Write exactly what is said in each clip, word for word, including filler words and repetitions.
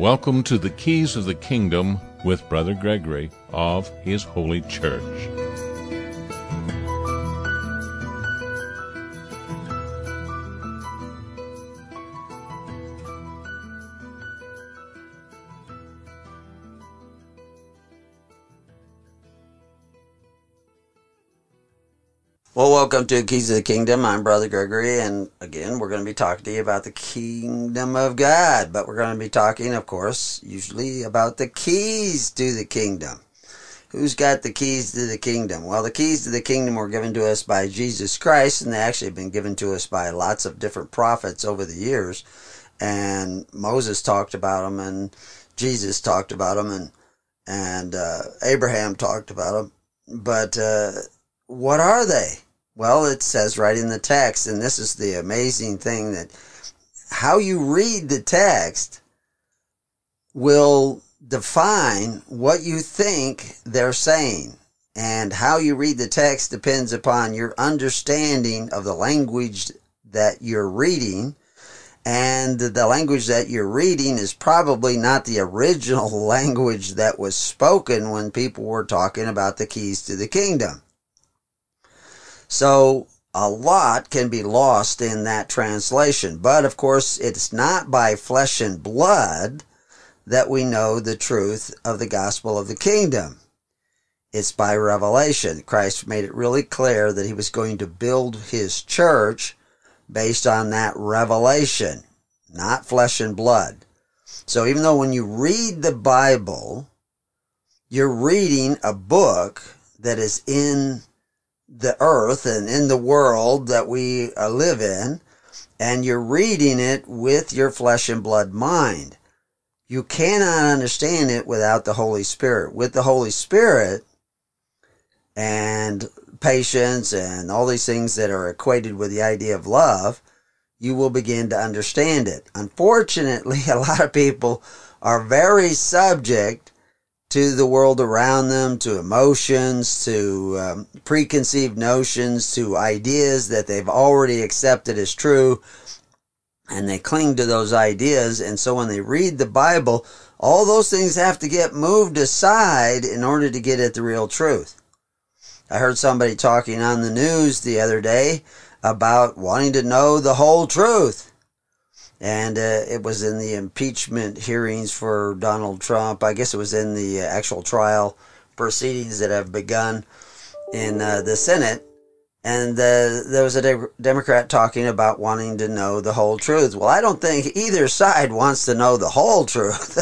Welcome to the Keys of the Kingdom with Brother Gregory of His Holy Church. Well, welcome to Keys of the Kingdom. I'm Brother Gregory, and again, we're going to be talking to you about the Kingdom of God, but we're going to be talking, of course, usually about the keys to the kingdom. Who's got the keys to the kingdom? Well, the keys to the kingdom were given to us by Jesus Christ, and they actually have been given to us by lots of different prophets over the years, and Moses talked about them, and Jesus talked about them, and, and uh, Abraham talked about them, but uh, what are they? Well, it says right in the text, and this is the amazing thing, that how you read the text will define what you think they're saying. And how you read the text depends upon your understanding of the language that you're reading. And the language that you're reading is probably not the original language that was spoken when people were talking about the keys to the kingdom. So a lot can be lost in that translation. But of course, it's not by flesh and blood that we know the truth of the gospel of the kingdom. It's by revelation. Christ made it really clear that he was going to build his church based on that revelation, not flesh and blood. So even though when you read the Bible, you're reading a book that is in the earth and in the world that we live in, and you're reading it with your flesh and blood mind. You cannot understand it without the Holy Spirit. With the Holy Spirit and patience and all these things that are equated with the idea of love, you will begin to understand it. Unfortunately, a lot of people are very subject to the world around them, to emotions, to um, preconceived notions, to ideas that they've already accepted as true, and they cling to those ideas. And so when they read the Bible, all those things have to get moved aside in order to get at the real truth. I heard somebody talking on the news the other day about wanting to know the whole truth. And uh, it was in the impeachment hearings for Donald Trump. I guess it was in the actual trial proceedings that have begun in uh, the Senate. And uh, there was a de- Democrat talking about wanting to know the whole truth. Well, I don't think either side wants to know the whole truth.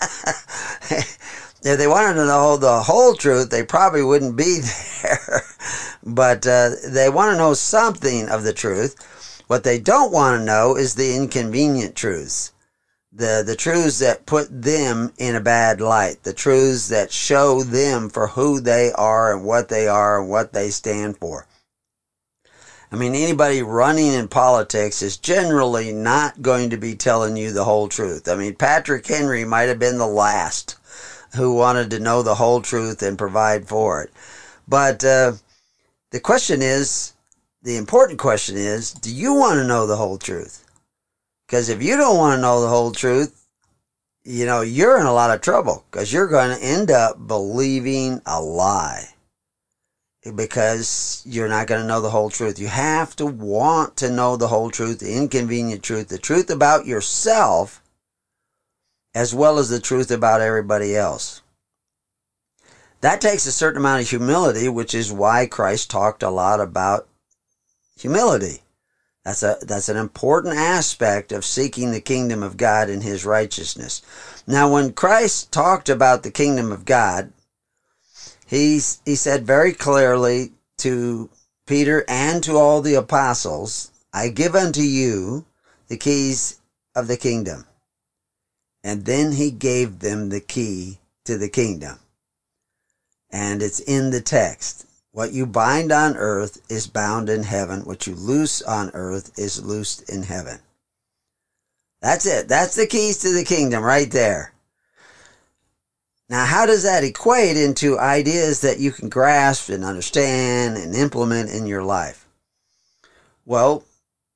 If they wanted to know the whole truth, they probably wouldn't be there. But uh, they want to know something of the truth. What they don't want to know is the inconvenient truths, the the truths that put them in a bad light, the truths that show them for who they are and what they are and what they stand for. I mean, anybody running in politics is generally not going to be telling you the whole truth. I mean, Patrick Henry might have been the last who wanted to know the whole truth and provide for it. But uh, the question is, The important question is, do you want to know the whole truth? Because if you don't want to know the whole truth, you know, you're in a lot of trouble, because you're going to end up believing a lie, because you're not going to know the whole truth. You have to want to know the whole truth, the inconvenient truth, the truth about yourself, as well as the truth about everybody else. That takes a certain amount of humility, which is why Christ talked a lot about humility. That's a that's an important aspect of seeking the kingdom of God and his righteousness. Now, when Christ talked about the kingdom of God, he, he said very clearly to Peter and to all the apostles, I give unto you the keys of the kingdom. And then he gave them the key to the kingdom. And it's in the text. What you bind on earth is bound in heaven. What you loose on earth is loosed in heaven. That's it. That's the keys to the kingdom right there. Now, how does that equate into ideas that you can grasp and understand and implement in your life? Well,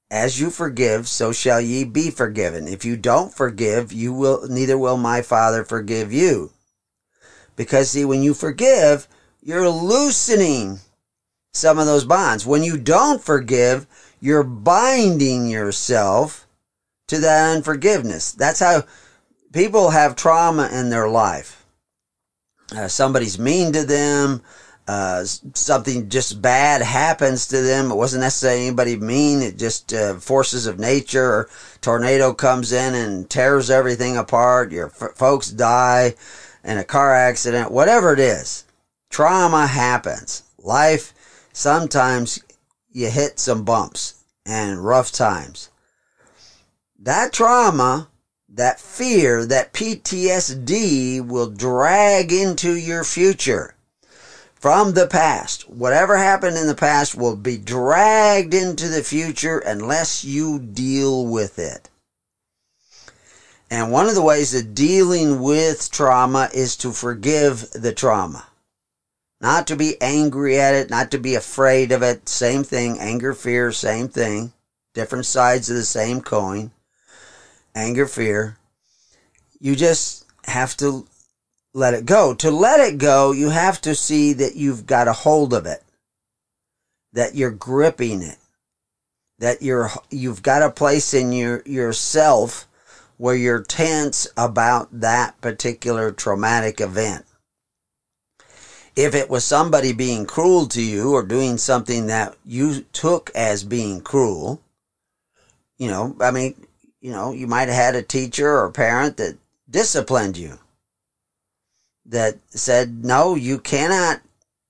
as you forgive, so shall ye be forgiven. If you don't forgive, you will, neither will my Father forgive you. Because see, when you forgive, you're loosening some of those bonds. When you don't forgive, you're binding yourself to that unforgiveness. That's how people have trauma in their life. Uh, somebody's mean to them. Uh, something just bad happens to them. It wasn't necessarily anybody mean. It just uh, forces of nature. Or tornado comes in and tears everything apart. Your f- folks die in a car accident. Whatever it is, trauma happens. Life, sometimes you hit some bumps and rough times. That trauma, that fear, that P T S D will drag into your future from the past. Whatever happened in the past will be dragged into the future unless you deal with it. And one of the ways of dealing with trauma is to forgive the trauma. Not to be angry at it, not to be afraid of it. Same thing. Anger, fear, same thing. Different sides of the same coin. Anger, fear. You just have to let it go. To let it go, you have to see that you've got a hold of it. That you're gripping it. That you're, you've got a place in your, yourself where you're tense about that particular traumatic event. If it was somebody being cruel to you or doing something that you took as being cruel, you know, I mean, you know, you might have had a teacher or a parent that disciplined you, that said, no, you cannot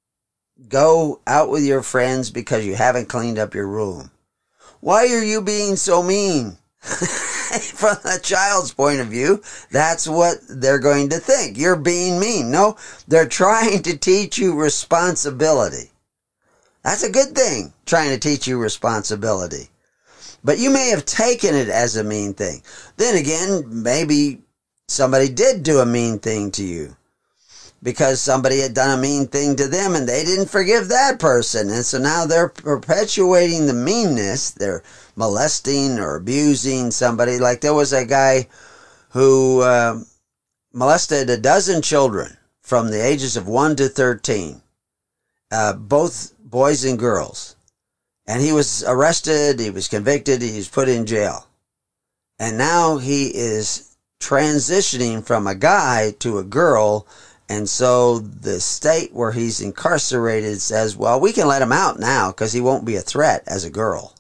go out with your friends because you haven't cleaned up your room. Why are you being so mean? From the child's point of view, that's what they're going to think. You're being mean. No, they're trying to teach you responsibility. That's a good thing, trying to teach you responsibility. But you may have taken it as a mean thing. Then again, maybe somebody did do a mean thing to you because somebody had done a mean thing to them and they didn't forgive that person. And so now they're perpetuating the meanness. They're molesting or abusing somebody. Like there was a guy who uh, molested a dozen children from the ages of one to thirteen, uh, both boys and girls. And he was arrested, he was convicted, he was put in jail. And now he is transitioning from a guy to a girl. And so the state where he's incarcerated says, well, we can let him out now because he won't be a threat as a girl.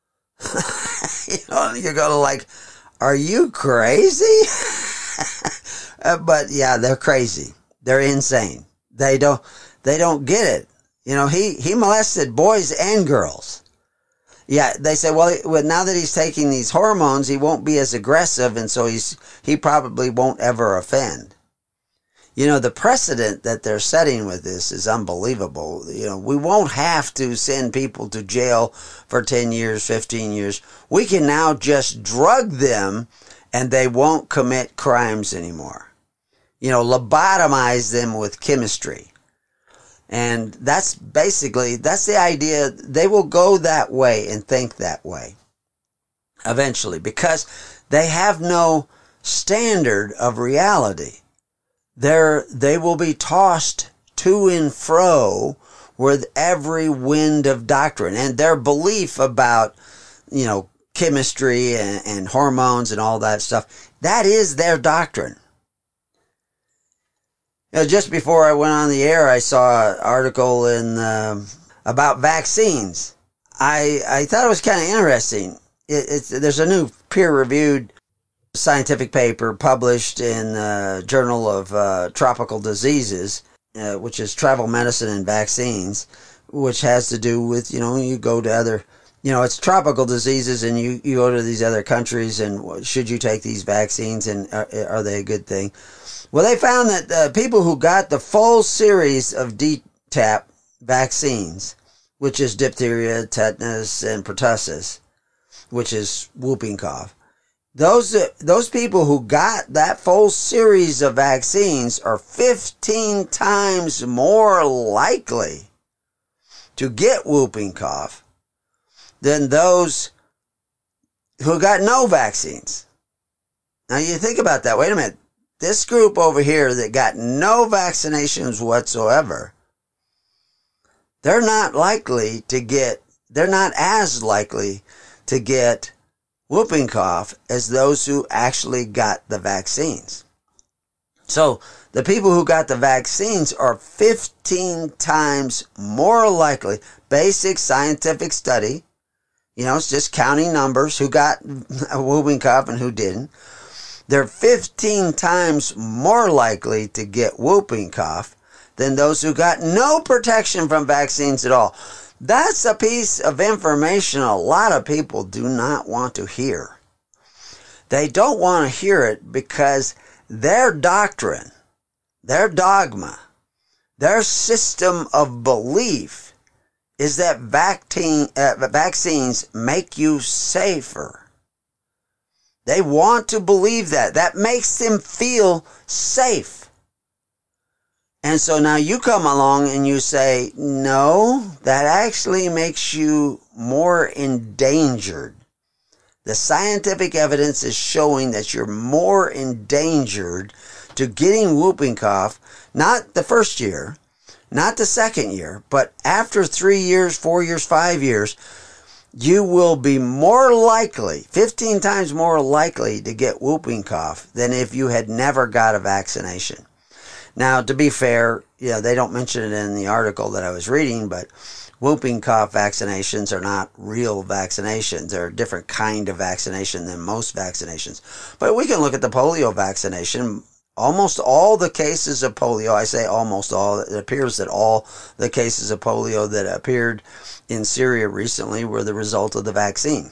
You know, you're going to like, are you crazy? uh, but yeah, they're crazy. They're insane. They don't, they don't get it. You know, he, he molested boys and girls. Yeah, they say, well, now that he's taking these hormones, he won't be as aggressive, and so he's he probably won't ever offend. You know, the precedent that they're setting with this is unbelievable. You know, we won't have to send people to jail for ten years, fifteen years. We can now just drug them, and they won't commit crimes anymore. You know, lobotomize them with chemistry. And that's basically, that's the idea. They will go that way and think that way eventually because they have no standard of reality. They're, they will be tossed to and fro with every wind of doctrine. And their belief about, you know, chemistry and, and hormones and all that stuff, that is their doctrine. You know, just before I went on the air, I saw an article in uh, about vaccines. I I thought it was kind of interesting. It, it's there's a new peer-reviewed scientific paper published in the Journal of uh, Tropical Diseases, uh, which is Travel Medicine and Vaccines, which has to do with, you know, you go to other, you know, it's tropical diseases and you, you go to these other countries and should you take these vaccines and are, are they a good thing? Well, they found that uh, people who got the full series of D TaP vaccines, which is diphtheria, tetanus, and pertussis, which is whooping cough, those uh, those people who got that full series of vaccines are fifteen times more likely to get whooping cough than those who got no vaccines. Now you think about that. Wait a minute. This group over here that got no vaccinations whatsoever, they're not likely to get, they're not as likely to get whooping cough as those who actually got the vaccines. So the people who got the vaccines are fifteen times more likely, basic scientific study, you know, it's just counting numbers, who got a whooping cough and who didn't. They're fifteen times more likely to get whooping cough than those who got no protection from vaccines at all. That's a piece of information a lot of people do not want to hear. They don't want to hear it because their doctrine, their dogma, their system of belief is that vaccine, uh, vaccines make you safer. They want to believe that. That makes them feel safe. And so now you come along and you say, no, that actually makes you more endangered. The scientific evidence is showing that you're more endangered to getting whooping cough, not the first year, not the second year, but after three years, four years, five years, you will be more likely, fifteen times more likely to get whooping cough than if you had never got a vaccination. Now, to be fair, you know, they don't mention it in the article that I was reading, but whooping cough vaccinations are not real vaccinations. They're a different kind of vaccination than most vaccinations. But we can look at the polio vaccination. Almost all the cases of polio, I say almost all, it appears that all the cases of polio that appeared in Syria recently were the result of the vaccine.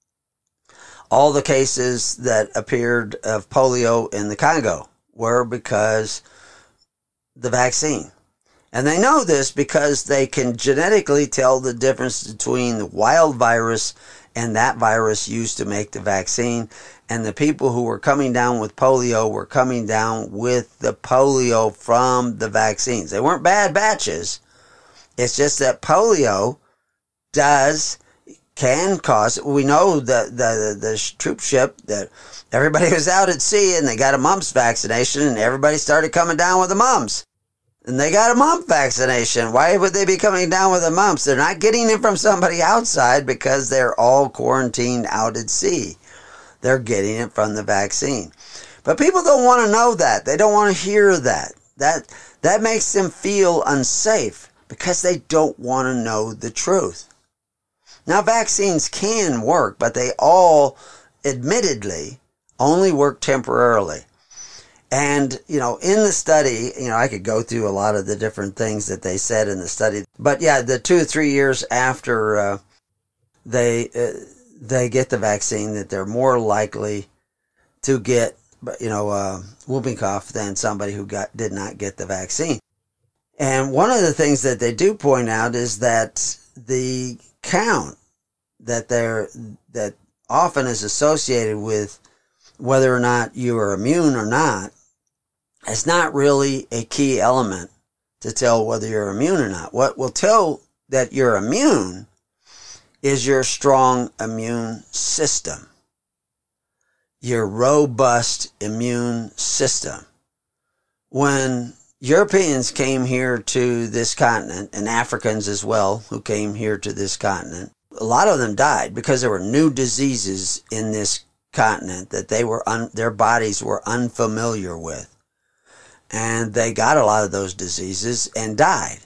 All the cases that appeared of polio in the Congo were because the vaccine. And they know this because they can genetically tell the difference between the wild virus and that virus used to make the vaccine. And the people who were coming down with polio were coming down with the polio from the vaccines. They weren't bad batches. It's just that polio does, can cause, we know that the, the, the troop ship, that everybody was out at sea and they got a mumps vaccination and everybody started coming down with the mumps. And they got a mump vaccination. Why would they be coming down with the mumps? They're not getting it from somebody outside because they're all quarantined out at sea. They're getting it from the vaccine. But people don't want to know that. They don't want to hear that. That that makes them feel unsafe because they don't want to know the truth. Now, vaccines can work, but they all, admittedly, only work temporarily. And, you know, in the study, you know, I could go through a lot of the different things that they said in the study. But yeah, the two or three years after uh, they uh, they get the vaccine, that they're more likely to get, you know, uh, whooping cough than somebody who got did not get the vaccine. And one of the things that they do point out is that the count that they're that often is associated with whether or not you are immune or not, it's not really a key element to tell whether you're immune or not. What will tell that you're immune is your strong immune system, your robust immune system. When Europeans came here to this continent, and Africans as well, who came here to this continent, a lot of them died because there were new diseases in this continent that they were un, their bodies were unfamiliar with, and they got a lot of those diseases and died.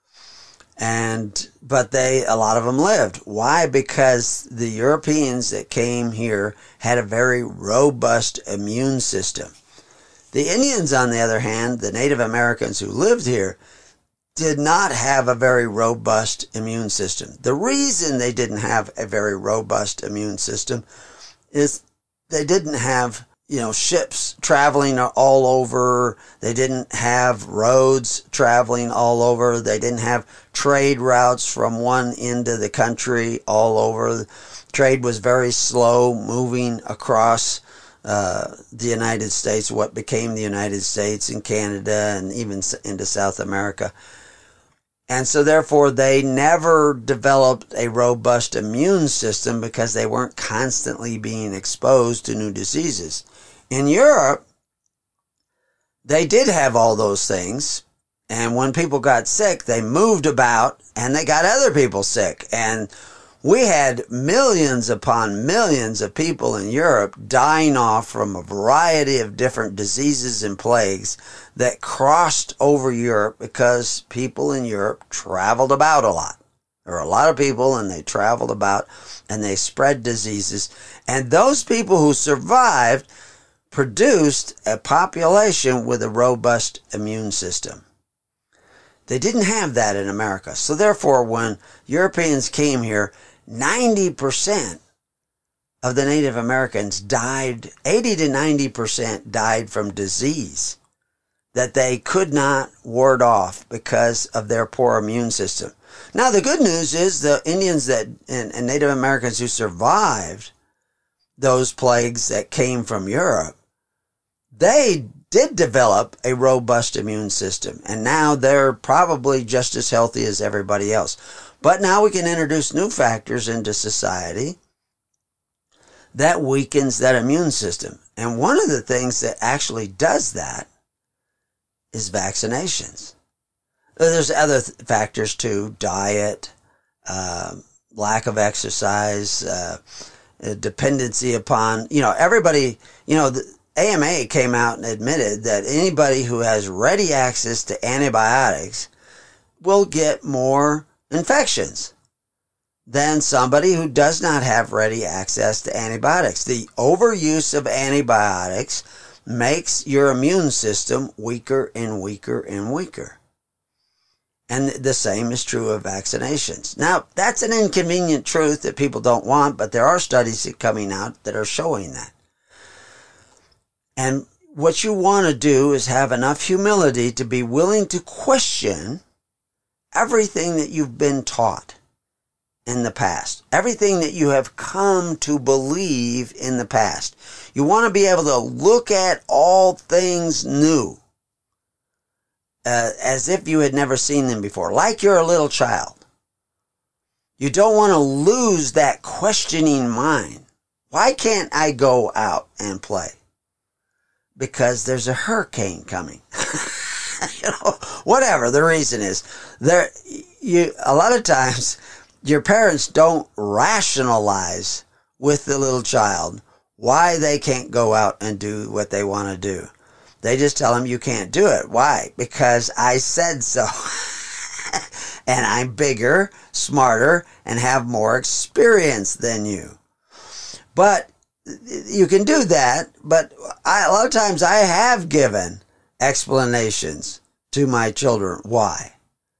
And but they a lot of them lived. Why? Because the Europeans that came here had a very robust immune system. The Indians, on the other hand, the Native Americans who lived here, did not have a very robust immune system. The reason they didn't have a very robust immune system is they didn't have, you know, ships traveling all over. They didn't have roads traveling all over. They didn't have trade routes from one end of the country all over. Trade was very slow moving across uh, the United States, what became the United States and Canada and even into South America. And so therefore they never developed a robust immune system because they weren't constantly being exposed to new diseases. In Europe, they did have all those things. And when people got sick, they moved about and they got other people sick. And we had millions upon millions of people in Europe dying off from a variety of different diseases and plagues that crossed over Europe because people in Europe traveled about a lot. There were a lot of people and they traveled about and they spread diseases. And those people who survived produced a population with a robust immune system. They didn't have that in America. So therefore, when Europeans came here, ninety percent of the Native Americans died, eighty to ninety percent died from disease that they could not ward off because of their poor immune system. Now, the good news is the Indians that and, and Native Americans who survived those plagues that came from Europe, they did develop a robust immune system. And now they're probably just as healthy as everybody else. But now we can introduce new factors into society that weakens that immune system. And one of the things that actually does that is vaccinations. There's other th- factors too, diet, uh, lack of exercise, uh, dependency upon, you know, everybody, you know, the A M A came out and admitted that anybody who has ready access to antibiotics will get more infections than somebody who does not have ready access to antibiotics. The overuse of antibiotics makes your immune system weaker and weaker and weaker. And the same is true of vaccinations. Now, that's an inconvenient truth that people don't want, but there are studies coming out that are showing that. And what you want to do is have enough humility to be willing to question everything that you've been taught in the past, everything that you have come to believe in the past. You want to be able to look at all things new uh, as if you had never seen them before, like you're a little child. You don't want to lose that questioning mind. Why can't I go out and play? Because there's a hurricane coming. You know, whatever the reason is, there you a lot of times your parents don't rationalize with the little child why they can't go out and do what they want to do. They just tell them you can't do it. Why? Because I said so. And I'm bigger, smarter, and have more experience than you. But you can do that, but I, a lot of times I have given explanations to my children why.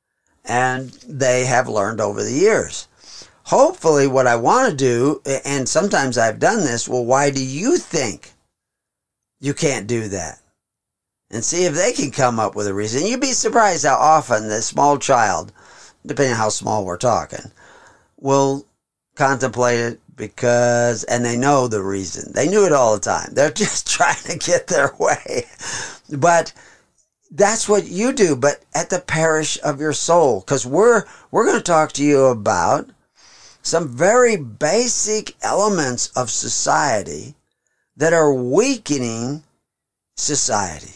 And they have learned over the years. Hopefully what I want to do, and sometimes I've done this, well, why do you think you can't do that? And see if they can come up with a reason. You'd be surprised how often the small child, depending on how small we're talking, will contemplate it because, and they know the reason. They knew it all the time. They're just trying to get their way. But that's what you do, but at the parish of your soul. Because we're, we're going to talk to you about some very basic elements of society that are weakening society.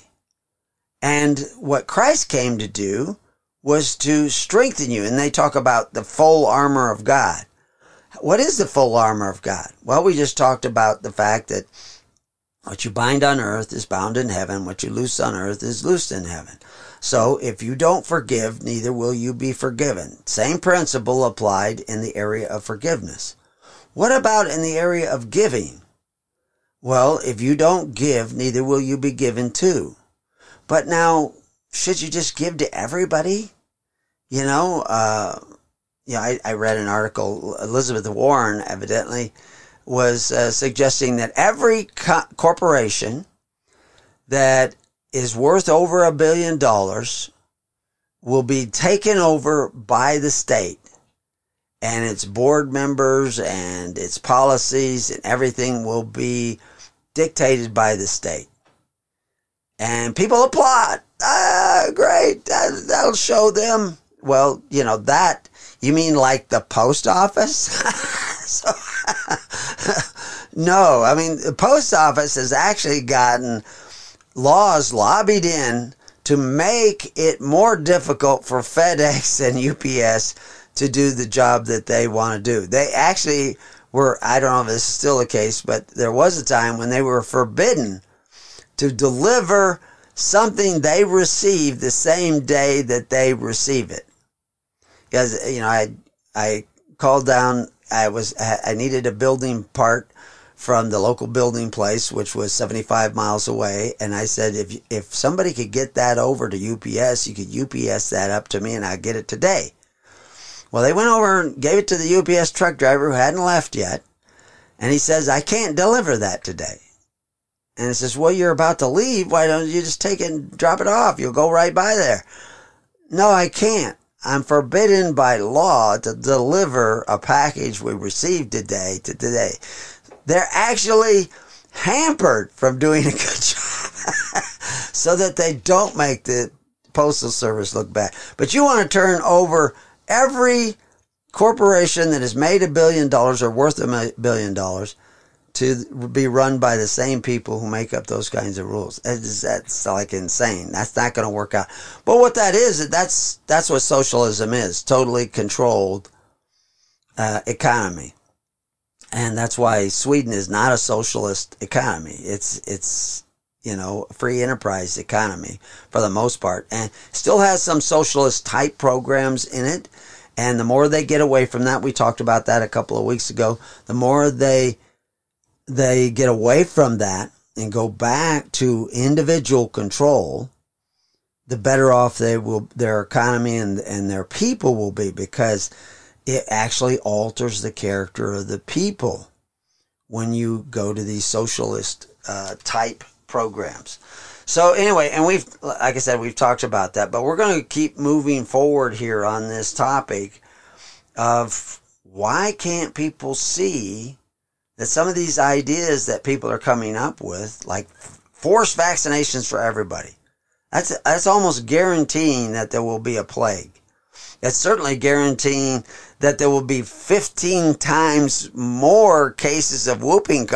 And what Christ came to do was to strengthen you. And they talk about the full armor of God. What is the full armor of God? Well, we just talked about the fact that what you bind on earth is bound in heaven. What you loose on earth is loosed in heaven. So if you don't forgive, neither will you be forgiven. Same principle applied in the area of forgiveness. What about in the area of giving? Well, if you don't give, neither will you be given to. But now, should you just give to everybody? You know, uh, you know, I, I read an article, Elizabeth Warren evidently was uh, suggesting that every co- corporation that is worth over a billion dollars will be taken over by the state, and its board members and its policies and everything will be dictated by the state. And people applaud. Ah, great. That, that'll show them Well, you know, that, you mean like the post office? so, no, I mean, the post office has actually gotten laws lobbied in to make it more difficult for FedEx and U P S to do the job that they want to do. They actually were, I don't know if this is still the case, but there was a time when they were forbidden to deliver something they received the same day that they receive it. Because, you know, I I called down, I was I needed a building part from the local building place, which was seventy-five miles away, and I said, if if somebody could get that over to U P S, you could U P S that up to me and I'd get it today. Well, they went over and gave it to the U P S truck driver who hadn't left yet, and he says, I can't deliver that today. And it says, well, you're about to leave. Why don't you just take it and drop it off? You'll go right by there. No, I can't. I'm forbidden by law to deliver a package we received today to today. They're actually hampered from doing a good job so that they don't make the Postal Service look bad. But you want to turn over every corporation that has made a billion dollars or worth a billion dollars to be run by the same people who make up those kinds of rules. That's, that's like insane. That's not going to work out. But what that is, that's that's what socialism is, totally controlled uh, economy. And that's why Sweden is not a socialist economy. It's, it's you know, a free enterprise economy for the most part. And still has some socialist type programs in it. And the more they get away from that, we talked about that a couple of weeks ago, the more they they get away from that and go back to individual control, the better off they will, their economy and, and their people will be, because it actually alters the character of the people when you go to these socialist uh, type programs. So anyway, and we've, like I said, we've talked about that, but we're going to keep moving forward here on this topic of why can't people see that some of these ideas that people are coming up with, like forced vaccinations for everybody, that's that's almost guaranteeing that there will be a plague. It's certainly guaranteeing that there will be fifteen times more cases of whooping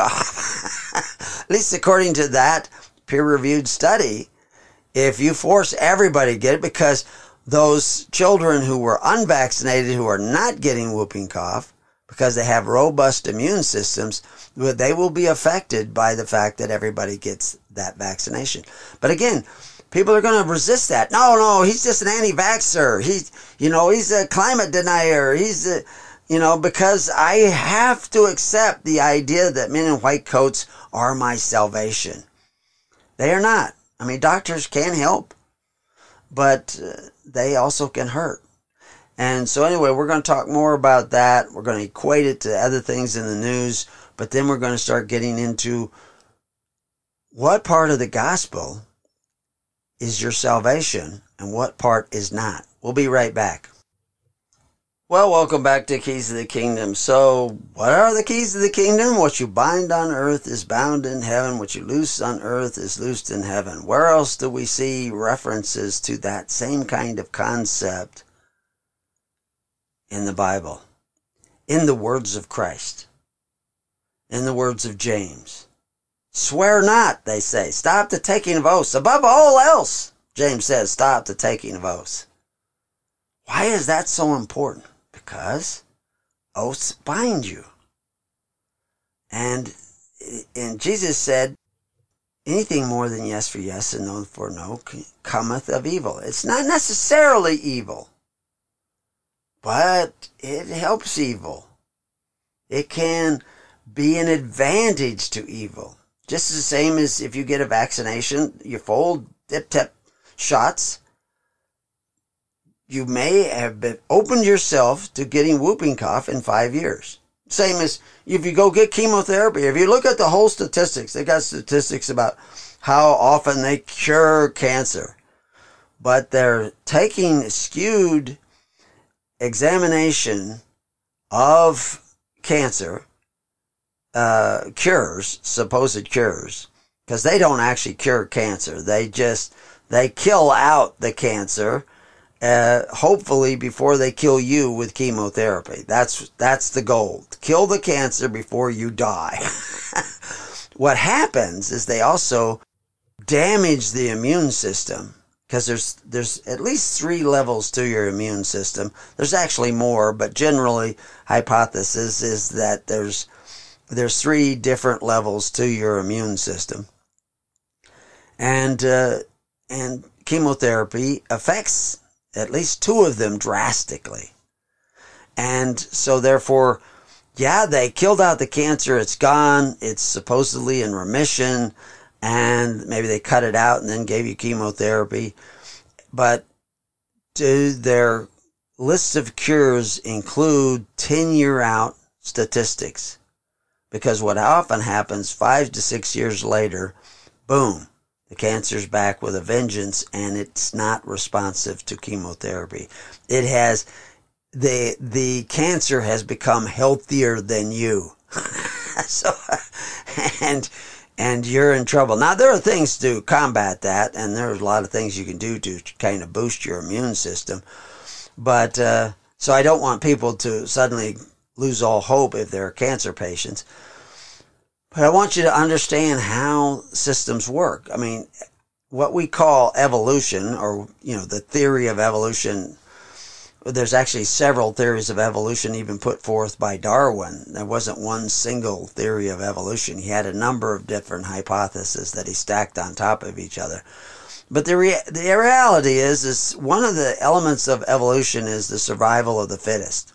cough, at least according to that peer-reviewed study, if you force everybody to get it, because those children who were unvaccinated, who are not getting whooping cough, because they have robust immune systems, they will be affected by the fact that everybody gets that vaccination. But again, people are going to resist that. No, no, he's just an anti-vaxxer. He's, you know, he's a climate denier. He's a, you know, because I have to accept the idea that men in white coats are my salvation. They are not. I mean, doctors can help, but uh, they also can hurt. And so anyway, we're going to talk more about that. We're going to equate it to other things in the news, but then we're going to start getting into what part of the gospel is your salvation and what part is not. We'll be right back. Well, welcome back to Keys of the Kingdom. So, what are the keys of the kingdom? What you bind on earth is bound in heaven. What you loose on earth is loosed in heaven. Where else do we see references to that same kind of concept in the Bible? In the words of Christ. In the words of James. Swear not, they say. Stop the taking of oaths. Above all else, James says, stop the taking of oaths. Why is that so important? Because oaths bind you. And, and Jesus said, anything more than yes for yes and no for no cometh of evil. It's not necessarily evil, but it helps evil. It can be an advantage to evil. Just the same as if you get a vaccination, you fold dip-tip shots, you may have been opened yourself to getting whooping cough in five years. Same as if you go get chemotherapy. If you look at the whole statistics, they got statistics about how often they cure cancer. But they're taking skewed examination of cancer uh, cures, supposed cures, because they don't actually cure cancer. They just, they kill out the cancer uh, hopefully before they kill you with chemotherapy. That's that's the goal. Kill the cancer before you die. What happens is they also damage the immune system, because there's there's at least three levels to your immune system. There's actually more, but generally hypothesis is that there's there's three different levels to your immune system. And uh, and chemotherapy affects at least two of them drastically. And so therefore, yeah, they killed out the cancer, it's gone, it's supposedly in remission, and maybe they cut it out and then gave you chemotherapy. But do their lists of cures include ten-year out statistics? Because what often happens, five to six years later, boom, the cancer's back with a vengeance, and it's not responsive to chemotherapy. It has, the the cancer has become healthier than you. so, and and you're in trouble. Now, there are things to combat that, and there's a lot of things you can do to kind of boost your immune system. But, uh, so I don't want people to suddenly lose all hope if they're cancer patients. But I want you to understand how systems work. I mean, what we call evolution, or, you know, the theory of evolution, there's actually several theories of evolution even put forth by Darwin. There wasn't one single theory of evolution. He had a number of different hypotheses that he stacked on top of each other. But the rea- the reality is, is one of the elements of evolution is the survival of the fittest.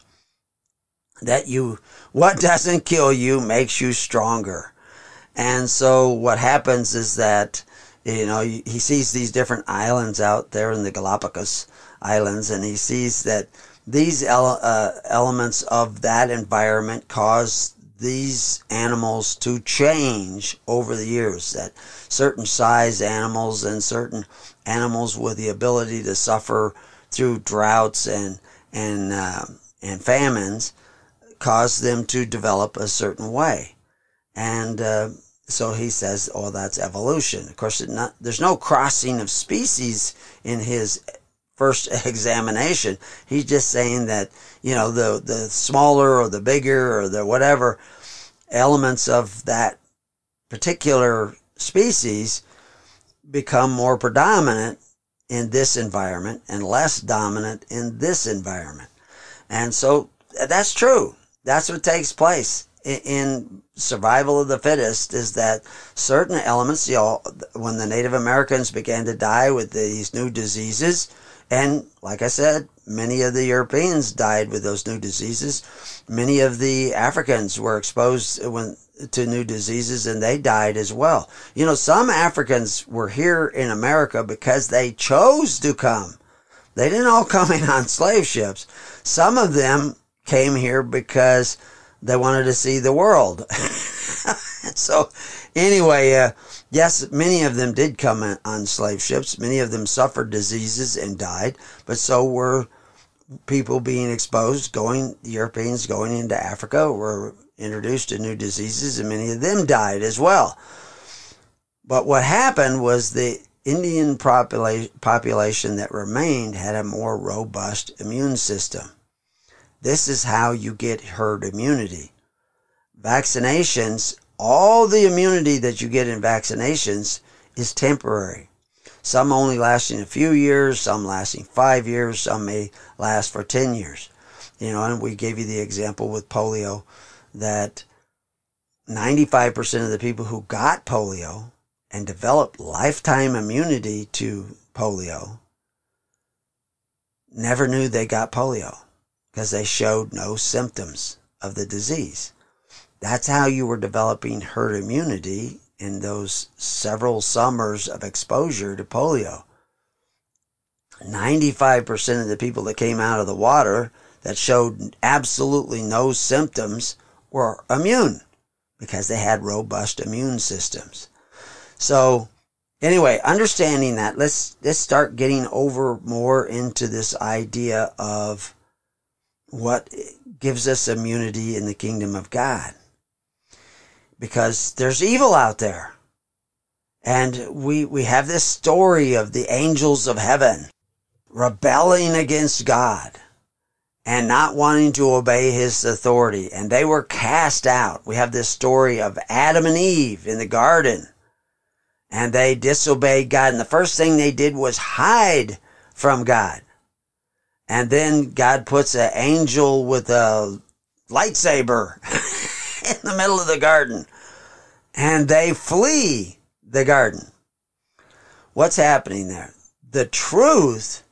That you, what doesn't kill you makes you stronger. And so what happens is that, you know, he sees these different islands out there in the Galapagos Islands, and he sees that these ele- uh, elements of that environment cause these animals to change over the years, that certain size animals and certain animals with the ability to suffer through droughts and and uh, and famines cause them to develop a certain way. And uh, so he says, oh, that's evolution. Of course, it not, there's no crossing of species in his first examination. He's just saying that, you know, the, the smaller or the bigger or the whatever elements of that particular species become more predominant in this environment and less dominant in this environment. And so that's true. That's what takes place in survival of the fittest, is that certain elements, you know, when the Native Americans began to die with these new diseases, and like I said, many of the Europeans died with those new diseases. Many of the Africans were exposed when, to new diseases, and they died as well. You know, some Africans were here in America because they chose to come. They didn't all come in on slave ships. Some of them came here because they wanted to see the world. So anyway, uh, yes, many of them did come on slave ships. Many of them suffered diseases and died, but so were people being exposed, going, Europeans going into Africa were introduced to new diseases, and many of them died as well. But what happened was the Indian popula- population that remained had a more robust immune system. This is how you get herd immunity. Vaccinations, all the immunity that you get in vaccinations is temporary. Some only lasting a few years, some lasting five years, some may last for ten years. You know, and we gave you the example with polio that ninety-five percent of the people who got polio and developed lifetime immunity to polio never knew they got polio because they showed no symptoms of the disease. That's how you were developing herd immunity in those several summers of exposure to polio. ninety-five percent of the people that came out of the water that showed absolutely no symptoms were immune because they had robust immune systems. So anyway, understanding that, let's let's start getting over more into this idea of what gives us immunity in the kingdom of God. Because there's evil out there. And we, we have this story of the angels of heaven. rebelling against God and not wanting to obey his authority. And they were cast out. We have this story of Adam and Eve in the garden. And they disobeyed God. And the first thing they did was hide from God. And then God puts an angel with a lightsaber in the middle of the garden. And they flee the garden. What's happening there? The truth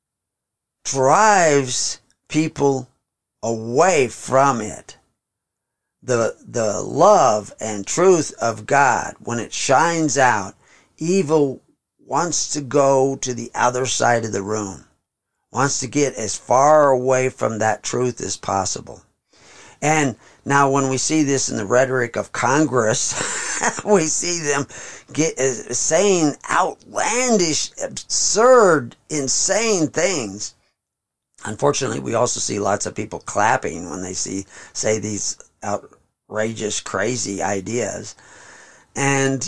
drives people away from it. The, the love and truth of God, when it shines out, evil wants to go to the other side of the room, wants to get as far away from that truth as possible. And now when we see this in the rhetoric of Congress, we see them get uh, saying outlandish, absurd, insane things. Unfortunately, we also see lots of people clapping when they see say these outrageous, crazy ideas. And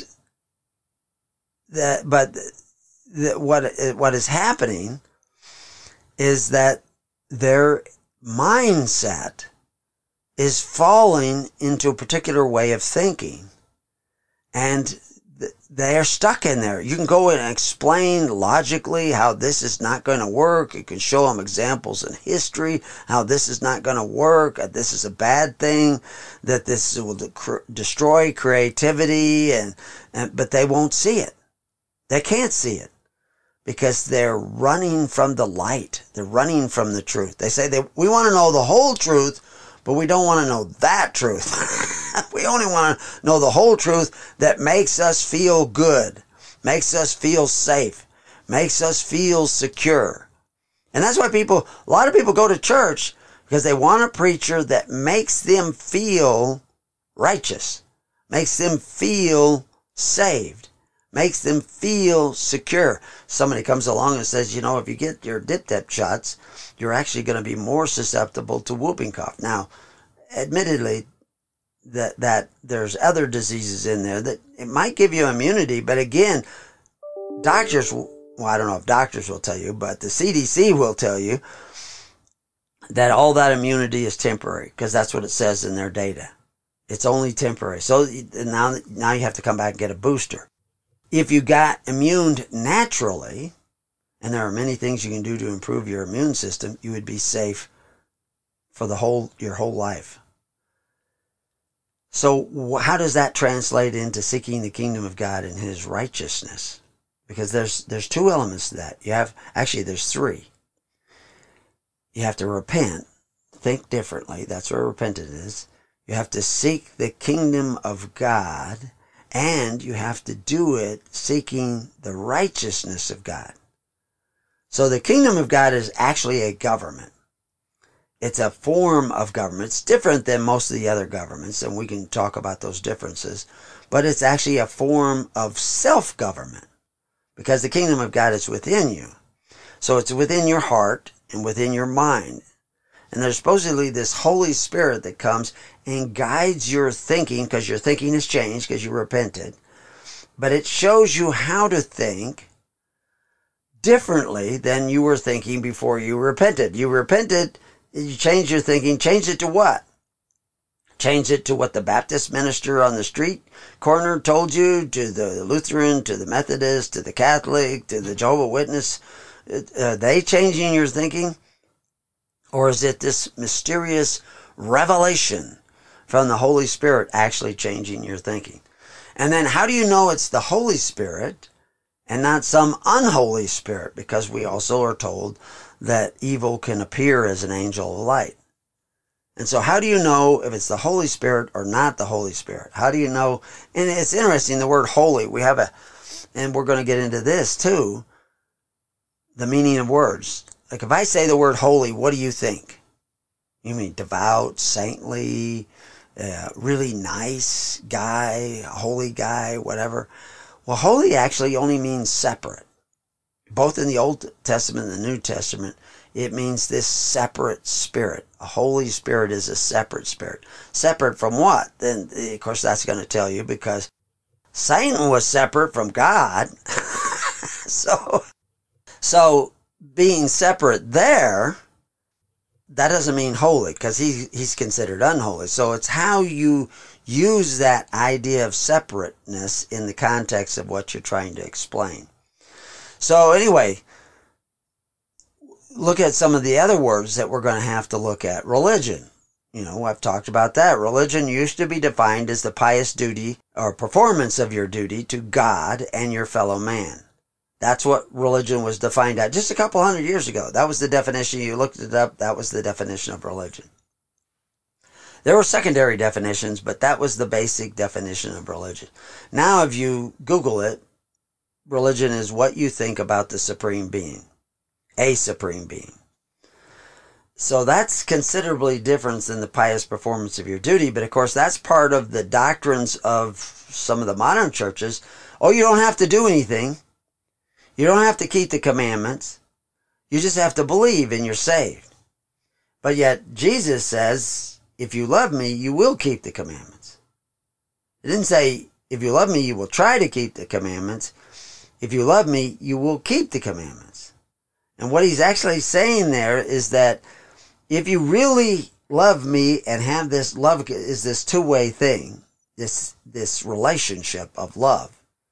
that, but the, what what is happening is that their mindset is falling into a particular way of thinking. And they are stuck in there. You can go in and explain logically how this is not going to work. You can show them examples in history, how this is not going to work, that this is a bad thing, that this will de- destroy creativity, and, and but they won't see it. They can't see it because they're running from the light. They're running from the truth. They say, they, we want to know the whole truth, but we don't want to know that truth. We only want to know the whole truth that makes us feel good, makes us feel safe, makes us feel secure. And that's why people, a lot of people go to church because they want a preacher that makes them feel righteous, makes them feel saved, makes them feel secure. Somebody comes along and says, you know, if you get your dip-dip shots, you're actually going to be more susceptible to whooping cough. Now, admittedly, that that there's other diseases in there that it might give you immunity, but again, doctors, well, I don't know if doctors will tell you, but the C D C will tell you that all that immunity is temporary, because that's what it says in their data. It's only temporary. So now, now you have to come back and get a booster. If you got immune naturally, and there are many things you can do to improve your immune system, you would be safe for the whole your whole life. So how does that translate into seeking the kingdom of God and his righteousness? Because there's there's two elements to that. You have actually there's three. You have to repent, think differently. That's what repentance is. You have to seek the kingdom of God, and you have to do it seeking the righteousness of God. So the kingdom of God is actually a government. It's a form of government. It's different than most of the other governments, and we can talk about those differences. But it's actually a form of self-government, because the kingdom of God is within you. So it's within your heart and within your mind. And there's supposedly this Holy Spirit that comes and guides your thinking, because your thinking has changed because you repented. But it shows you how to think differently than you were thinking before you repented. You repented, you changed your thinking. Change it to what? Change it to what the Baptist minister on the street corner told you, to the Lutheran, to the Methodist, to the Catholic, to the Jehovah's Witness. Are they changing your thinking? Or is it this mysterious revelation from the Holy Spirit actually changing your thinking? And then how do you know it's the Holy Spirit and not some unholy spirit? Because we also are told that evil can appear as an angel of light. And so how do you know if it's the Holy Spirit or not the Holy Spirit? How do you know? And it's interesting, the word holy, we have a, and we're going to get into this too, the meaning of words. Like if I say the word holy, what do you think? You mean devout, saintly, uh, really nice guy, holy guy, whatever. Well, holy actually only means separate. Both in the Old Testament and the New Testament, it means this separate spirit. A Holy Spirit is a separate spirit. Separate from what? Then, of course, that's going to tell you, because Satan was separate from God. so, so being separate there, that doesn't mean holy, because he, he's considered unholy. So it's how you use that idea of separateness in the context of what you're trying to explain. So anyway, look at some of the other words that we're going to have to look at. Religion. You know, I've talked about that. Religion used to be defined as the pious duty or performance of your duty to God and your fellow man. That's what religion was defined at just a couple hundred years ago. That was the definition. You looked it up. That was the definition of religion. There were secondary definitions, but that was the basic definition of religion. Now, if you Google it, religion is what you think about the supreme being, a supreme being. So that's considerably different than the pious performance of your duty. But of course, that's part of the doctrines of some of the modern churches. Oh, you don't have to do anything. You don't have to keep the commandments. You just have to believe and you're saved. But yet Jesus says, if you love me, you will keep the commandments. It didn't say, if you love me, you will try to keep the commandments. If you love me, you will keep the commandments. And what he's actually saying there is that if you really love me and have this love is this two-way thing, this, this relationship of love.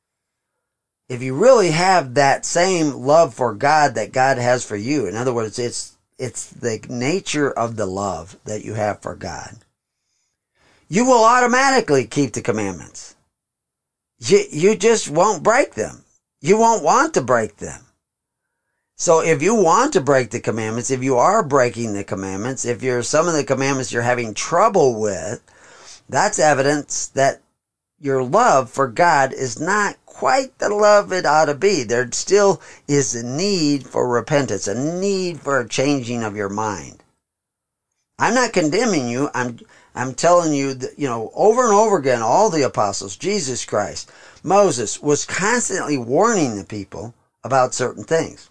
If you really have that same love for God that God has for you, in other words, it's it's the nature of the love that you have for God, you will automatically keep the commandments. You, you just won't break them. You won't want to break them. So if you want to break the commandments, if you are breaking the commandments, if you're some of the commandments you're having trouble with, that's evidence that your love for God is not quite the love it ought to be. There still is a need for repentance, a need for a changing of your mind. I'm not condemning you. I'm I'm telling you that, you know, over and over again, all the apostles, Jesus Christ, Moses, was constantly warning the people about certain things.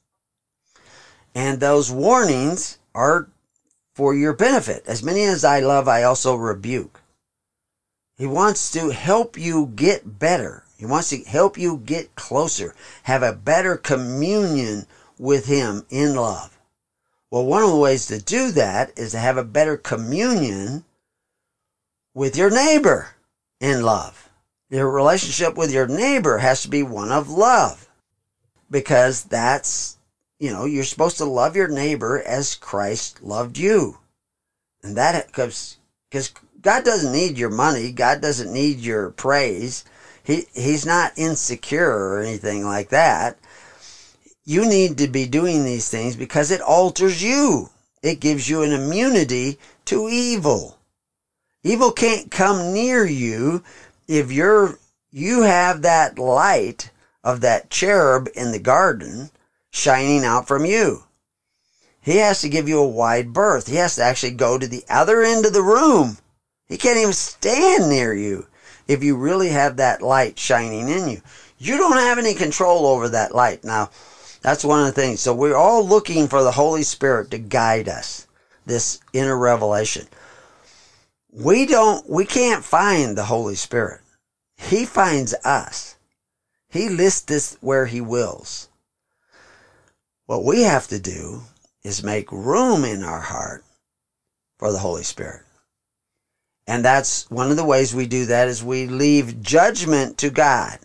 And those warnings are for your benefit. As many as I love, I also rebuke. He wants to help you get better. He wants to help you get closer, have a better communion with him in love. Well, one of the ways to do that is to have a better communion with your neighbor in love. Your relationship with your neighbor has to be one of love, because that's, you know, you're supposed to love your neighbor as Christ loved you. And that, because because God doesn't need your money. God doesn't need your praise. He He's not insecure or anything like that. You need to be doing these things because it alters you. It gives you an immunity to evil. Evil can't come near you if you're you have that light of that cherub in the garden shining out from you. He has to give you a wide berth. He has to actually go to the other end of the room. He can't even stand near you if you really have that light shining in you. You don't have any control over that light. Now, that's one of the things. So we're all looking for the Holy Spirit to guide us, this inner revelation. We don't, we can't find the Holy Spirit. He finds us. He lists us where he wills. What we have to do is make room in our heart for the Holy Spirit. And that's one of the ways we do that is we leave judgment to God.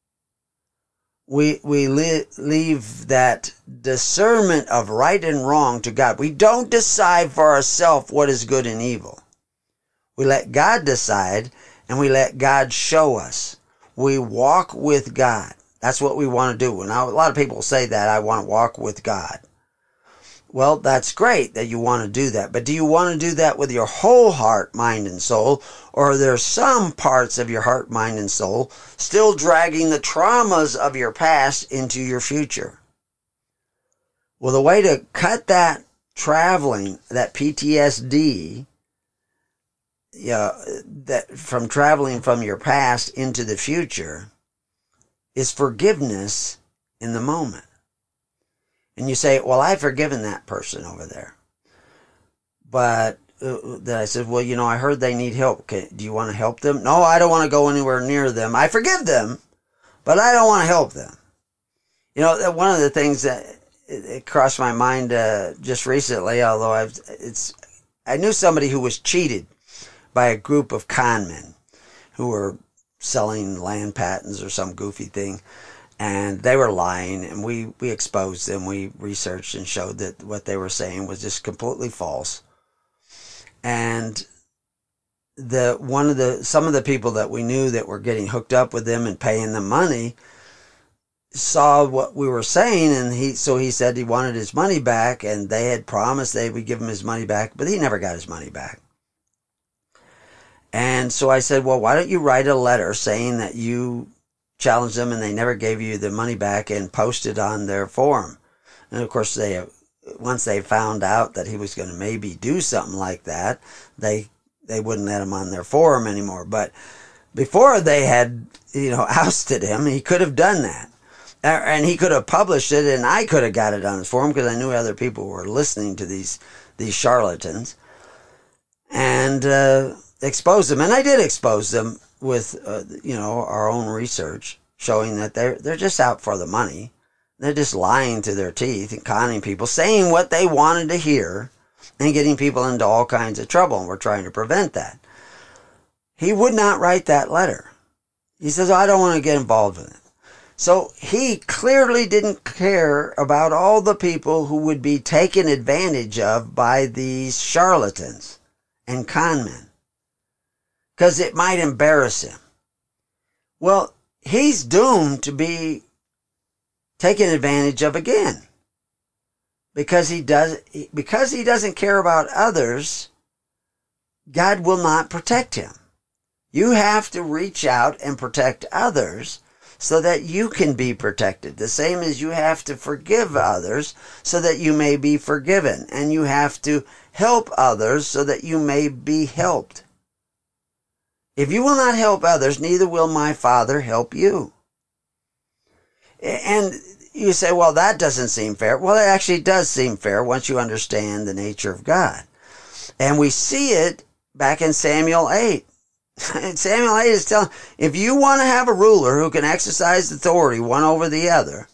We we li- leave that discernment of right and wrong to God. We don't decide for ourselves what is good and evil. We let God decide, and we let God show us. We walk with God. That's what we want to do. Now, a lot of people say that, I want to walk with God. Well, that's great that you want to do that. But do you want to do that with your whole heart, mind, and soul? Or are there some parts of your heart, mind, and soul still dragging the traumas of your past into your future? Well, the way to cut that traveling, that P T S D, yeah, that from traveling from your past into the future, is forgiveness in the moment. And you say, well, I've forgiven that person over there. But uh, then I said, well, you know, I heard they need help. Okay, do you want to help them? No, I don't want to go anywhere near them. I forgive them, but I don't want to help them. You know, one of the things that it, it crossed my mind uh, just recently, although I've, it's, I knew somebody who was cheated by a group of con men who were selling land patents or some goofy thing, and they were lying, and we, we exposed them. We researched and showed that what they were saying was just completely false. And the one of the some of the people that we knew that were getting hooked up with them and paying them money saw what we were saying, and he so he said he wanted his money back, and they had promised they would give him his money back, but he never got his money back. And so I said, well, why don't you write a letter saying that you challenged them and they never gave you the money back, and post it on their forum. And of course, they once they found out that he was going to maybe do something like that, they they wouldn't let him on their forum anymore. But before they had, you know, ousted him, he could have done that. And he could have published it, and I could have got it on his forum because I knew other people were listening to these these charlatans, and uh, expose them. And I did expose them with, uh, you know, our own research showing that they're they're just out for the money. They're just lying to their teeth and conning people, saying what they wanted to hear, and getting people into all kinds of trouble. And we're trying to prevent that. He would not write that letter. He says, oh, I don't want to get involved with it. So he clearly didn't care about all the people who would be taken advantage of by these charlatans and con men, because it might embarrass him. Well, he's doomed to be taken advantage of again, because he does because he doesn't care about others. God will not protect him. You have to reach out and protect others so that you can be protected. The same as you have to forgive others so that you may be forgiven. And you have to help others so that you may be helped. If you will not help others, neither will my Father help you. And you say, well, that doesn't seem fair. Well, it actually does seem fair once you understand the nature of God. And we see it back in Samuel eight. Samuel eight is telling, if you want to have a ruler who can exercise authority one over the other,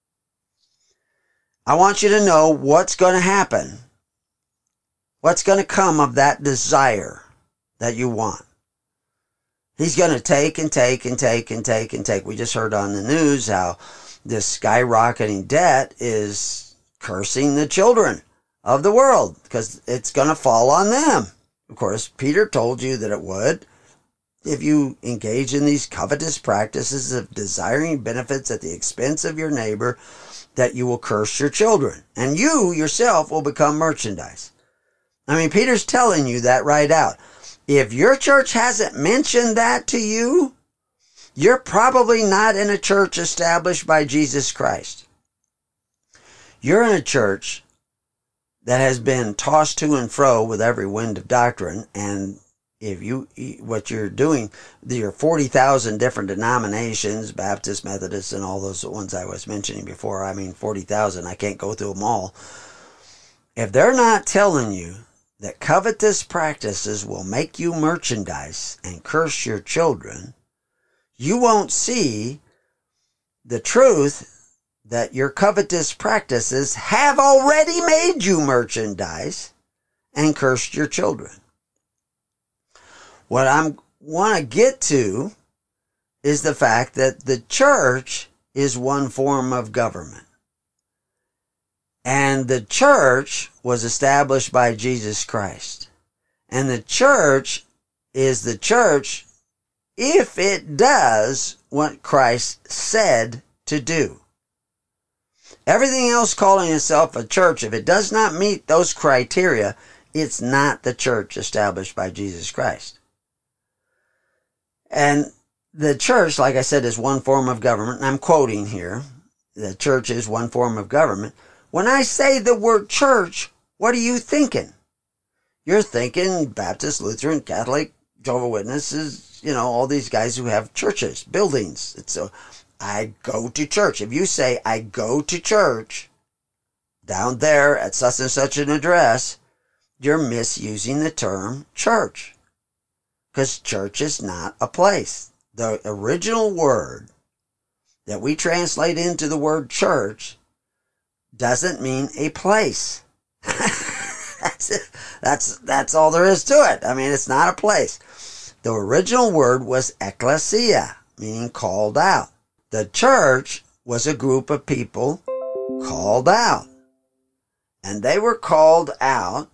I want you to know what's going to happen. What's going to come of that desire that you want. He's going to take and take and take and take and take. We just heard on the news how this skyrocketing debt is cursing the children of the world because it's going to fall on them. Of course, Peter told you that it would. If you engage in these covetous practices of desiring benefits at the expense of your neighbor, that you will curse your children, and you yourself will become merchandise. I mean, Peter's telling you that right out. If your church hasn't mentioned that to you, you're probably not in a church established by Jesus Christ. You're in a church that has been tossed to and fro with every wind of doctrine, and if you, what you're doing, there are forty thousand different denominations, Baptist, Methodist, and all those ones I was mentioning before. I mean, forty thousand. I can't go through them all. If they're not telling you that covetous practices will make you merchandise and curse your children, you won't see the truth that your covetous practices have already made you merchandise and cursed your children. What I want to get to is the fact that the church is one form of government. And the church was established by Jesus Christ. And the church is the church if it does what Christ said to do. Everything else calling itself a church, if it does not meet those criteria, it's not the church established by Jesus Christ. And the church, like I said, is one form of government. And I'm quoting here. The church is one form of government. When I say the word church, what are you thinking? You're thinking Baptist, Lutheran, Catholic, Jehovah's Witnesses, you know, all these guys who have churches, buildings. It's a, I go to church. If you say, I go to church down there at such and such an address, you're misusing the term church. Because church is not a place. The original word that we translate into the word church doesn't mean a place. That's it. That's, that's all there is to it. I mean, it's not a place. The original word was ecclesia, meaning called out. The church was a group of people called out. And they were called out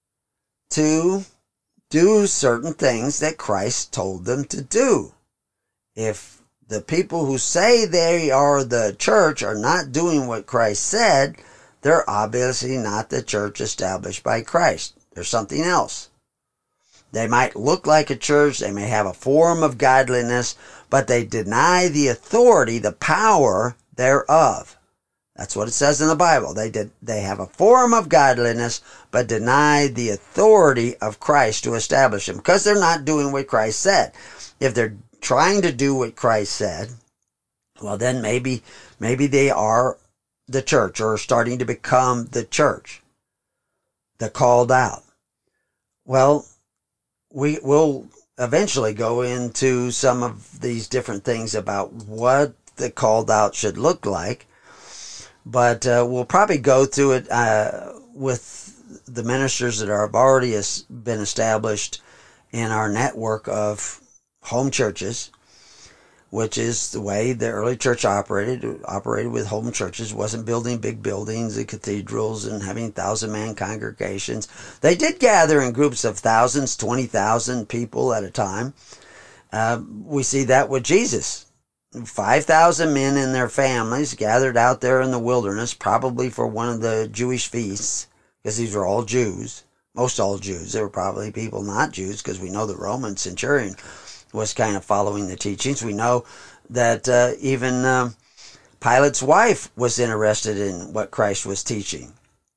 to do certain things that Christ told them to do. If the people who say they are the church are not doing what Christ said, they're obviously not the church established by Christ. There's something else. They might look like a church, they may have a form of godliness, but they deny the authority, the power thereof. That's what it says in the Bible. They did, they have a form of godliness, but deny the authority of Christ to establish them, because they're not doing what Christ said. If they're trying to do what Christ said, well then maybe, maybe they are the church, or starting to become the church, the called out. Well, we will eventually go into some of these different things about what the called out should look like. But uh, we'll probably go through it uh, with the ministers that have already has been established in our network of home churches, which is the way the early church operated. Operated with home churches, wasn't building big buildings and cathedrals and having thousand-man congregations. They did gather in groups of thousands, twenty thousand people at a time. Uh, we see that with Jesus. five thousand men and their families gathered out there in the wilderness, probably for one of the Jewish feasts, because these were all Jews, most all Jews. There were probably people not Jews, because we know the Roman centurion was kind of following the teachings. We know that uh, even uh, Pilate's wife was interested in what Christ was teaching.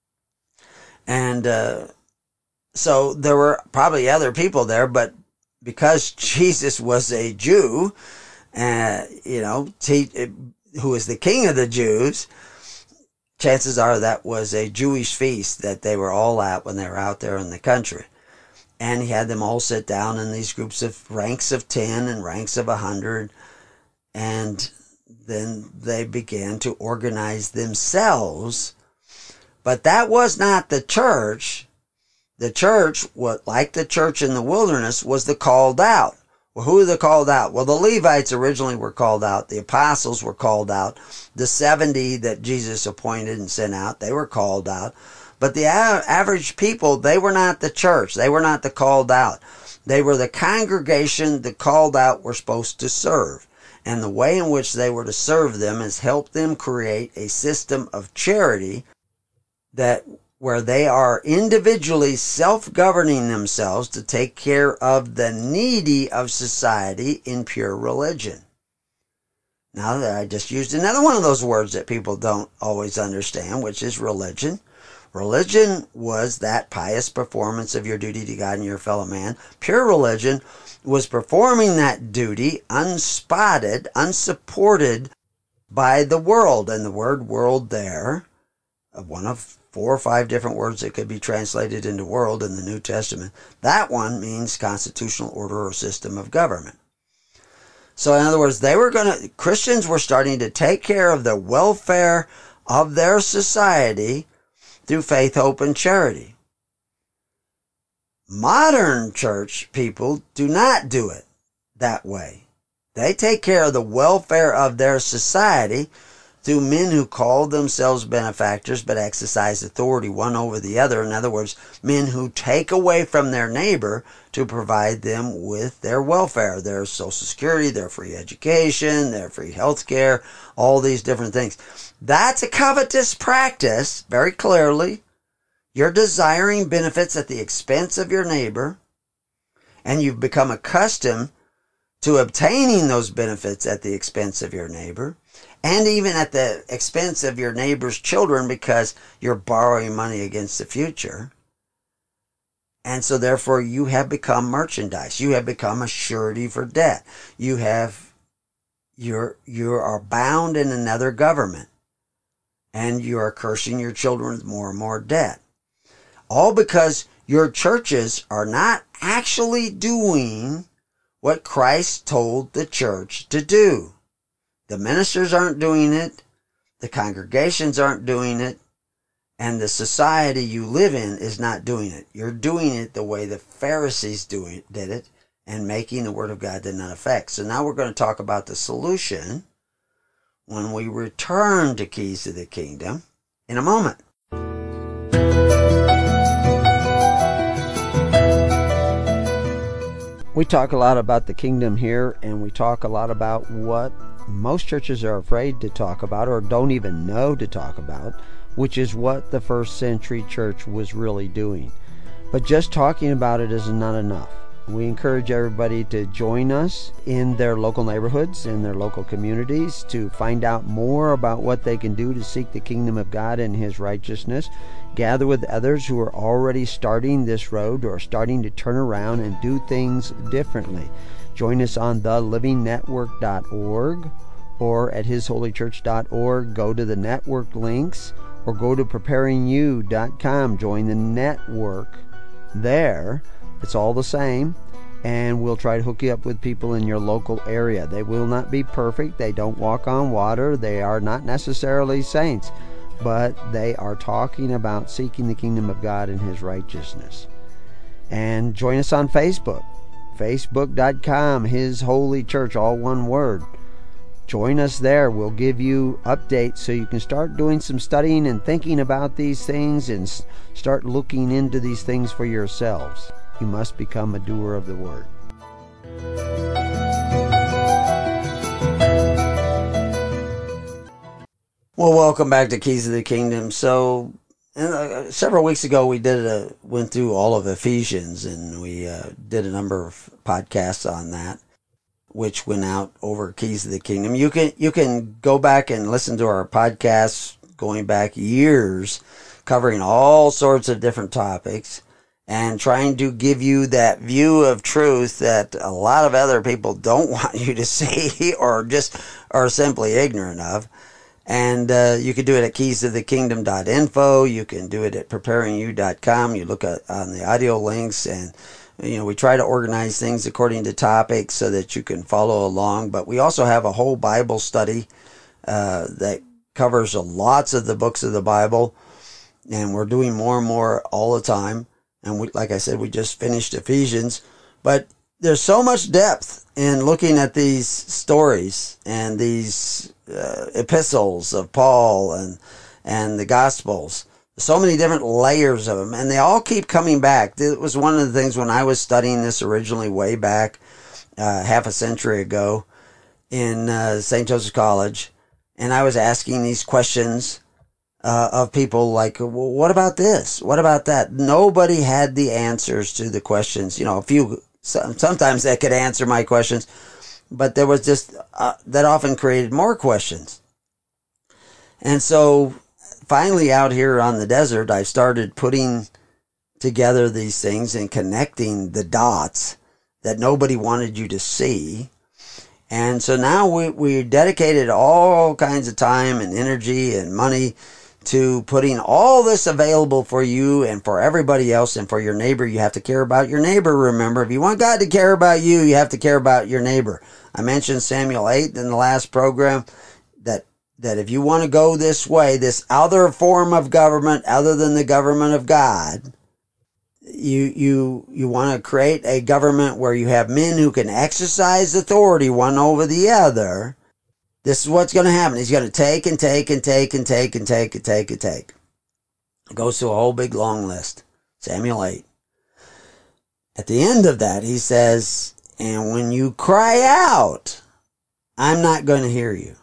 And uh, so there were probably other people there, but because Jesus was a Jew, Uh, you know, te- who is the king of the Jews, chances are that was a Jewish feast that they were all at when they were out there in the country. And he had them all sit down in these groups of ranks of ten and ranks of a hundred. And then they began to organize themselves. But that was not the church. The church, what like the church in the wilderness, was the called out. Well, who are the called out? Well, the Levites originally were called out. The apostles were called out. The seventy that Jesus appointed and sent out, they were called out. But the average people, they were not the church. They were not the called out. They were the congregation the called out were supposed to serve. And the way in which they were to serve them is help them create a system of charity that where they are individually self-governing themselves to take care of the needy of society in pure religion. Now that I just used another one of those words that people don't always understand, which is religion. Religion was that pious performance of your duty to God and your fellow man. Pure religion was performing that duty unspotted, unsupported by the world. And the word world there, one of four or five different words that could be translated into world in the New Testament. That one means constitutional order or system of government. So in other words, they were going to, Christians were starting to take care of the welfare of their society through faith, hope, and charity. Modern church people do not do it that way. They take care of the welfare of their society through men who call themselves benefactors but exercise authority one over the other. In other words, men who take away from their neighbor to provide them with their welfare, their social security, their free education, their free health care, all these different things. That's a covetous practice, very clearly. You're desiring benefits at the expense of your neighbor, and you've become accustomed to obtaining those benefits at the expense of your neighbor, and even at the expense of your neighbor's children, because you're borrowing money against the future. And so therefore you have become merchandise. You have become a surety for debt. You have, you're, you are bound in another government, and you are cursing your children with more and more debt. All because your churches are not actually doing what Christ told the church to do. The ministers aren't doing it. The congregations aren't doing it. And the society you live in is not doing it. You're doing it the way the Pharisees doing did it, and making the Word of God to none effect. So now we're going to talk about the solution when we return to Keys to the Kingdom in a moment. We talk a lot about the kingdom here, and we talk a lot about what most churches are afraid to talk about or don't even know to talk about, which is what the first century church was really doing. But just talking about it is not enough. We encourage everybody to join us in their local neighborhoods, in their local communities, to find out more about what they can do to seek the kingdom of God and His righteousness. Gather with others who are already starting this road or starting to turn around and do things differently. Join us on the living network dot org or at his holy church dot org. Go to the network links or go to preparing you dot com. Join the network there. It's all the same, and we'll try to hook you up with people in your local area. They will not be perfect. They don't walk on water. They are not necessarily saints, but they are talking about seeking the kingdom of God and His righteousness. And join us on Facebook, facebook dot com, His Holy Church, all one word. Join us there. We'll give you updates so you can start doing some studying and thinking about these things and start looking into these things for yourselves. You must become a doer of the word. Well, welcome back to Keys of the Kingdom. So, uh, several weeks ago, we did a went through all of Ephesians, and we uh, did a number of podcasts on that, which went out over Keys of the Kingdom. You can you can go back and listen to our podcasts going back years, covering all sorts of different topics, and trying to give you that view of truth that a lot of other people don't want you to see or just are simply ignorant of. And uh, you can do it at keys to the kingdom dot info. You can do it at preparing you dot com. You look at on the audio links, and you know we try to organize things according to topics so that you can follow along. But we also have a whole Bible study uh, that covers lots of the books of the Bible, and we're doing more and more all the time. And we, like I said, we just finished Ephesians, but there's so much depth in looking at these stories and these uh, epistles of Paul and and the Gospels. So many different layers of them, and they all keep coming back. It was one of the things when I was studying this originally way back uh, half a century ago in uh, Saint Joseph's College, and I was asking these questions Uh, of people like, well, what about this? What about that? Nobody had the answers to the questions. You know, a few, sometimes they could answer my questions, but there was just, uh, that often created more questions. And so finally out here on the desert, I started putting together these things and connecting the dots that nobody wanted you to see. And so now we, we dedicated all kinds of time and energy and money to putting all this available for you and for everybody else and for your neighbor. You have to care about your neighbor, remember. If you want God to care about you, you have to care about your neighbor. I mentioned Samuel eight in the last program, that that if you want to go this way, this other form of government other than the government of God, you you you want to create a government where you have men who can exercise authority one over the other. This is what's going to happen. He's going to take and take and take and take and take and take and take. It goes through a whole big long list. Samuel eight. At the end of that, he says, and when you cry out, I'm not going to hear you.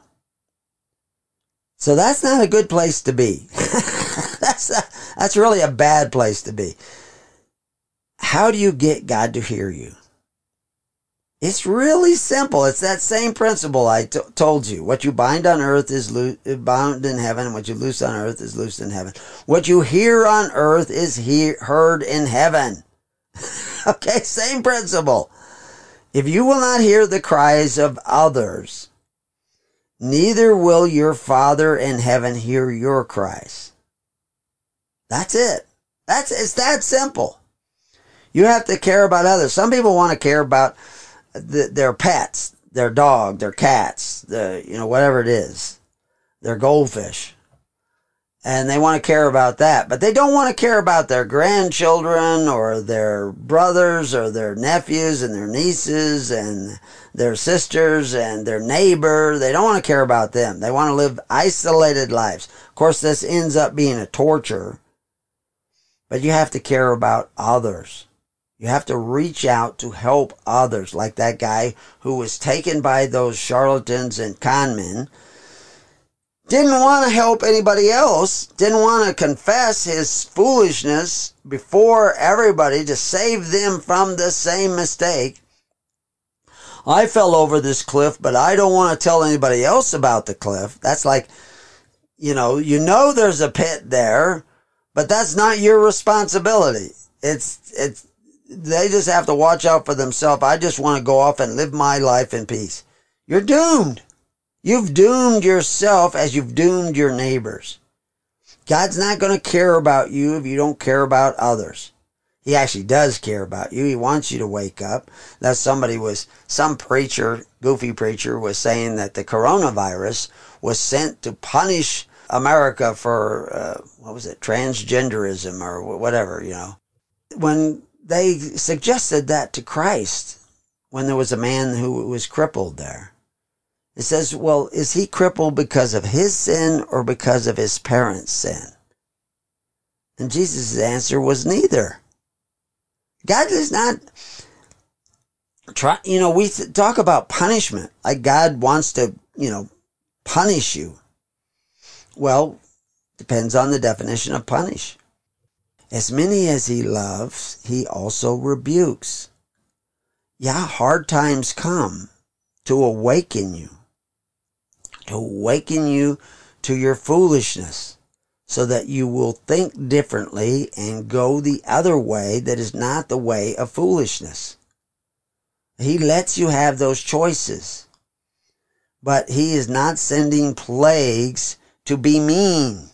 So that's not a good place to be. that's a, that's really a bad place to be. How do you get God to hear you? It's really simple. It's that same principle I t- told you. What you bind on earth is lo- bound in heaven. What you loose on earth is loosed in heaven. What you hear on earth is he- heard in heaven. Okay, same principle. If you will not hear the cries of others, neither will your Father in heaven hear your cries. That's it. That's it's that simple. You have to care about others. Some people want to care about the, their pets, their dog, their cats, the you know whatever it is, their goldfish. And they want to care about that. But they don't want to care about their grandchildren or their brothers or their nephews and their nieces and their sisters and their neighbor. They don't want to care about them. They want to live isolated lives. Of course, this ends up being a torture. But you have to care about others. You have to reach out to help others, like that guy who was taken by those charlatans and con men. Didn't want to help anybody else. Didn't want to confess his foolishness before everybody to save them from the same mistake. I fell over this cliff, but I don't want to tell anybody else about the cliff. That's like, you know, you know there's a pit there, but that's not your responsibility. It's, it's, they just have to watch out for themselves. I just want to go off and live my life in peace. You're doomed. You've doomed yourself as you've doomed your neighbors. God's not going to care about you if you don't care about others. He actually does care about you. He wants you to wake up. That somebody was, some preacher, goofy preacher, was saying that the coronavirus was sent to punish America for, uh, what was it, transgenderism or whatever, you know. When they suggested that to Christ, when there was a man who was crippled there, it says, well, is he crippled because of his sin or because of his parents' sin? And Jesus' answer was neither. God is not try, you know, we talk about punishment, like God wants to, you know, punish you. Well, depends on the definition of punish. As many as he loves, he also rebukes. Yeah, hard times come to awaken you. To awaken you to your foolishness so that you will think differently and go the other way that is not the way of foolishness. He lets you have those choices, but he is not sending plagues to be mean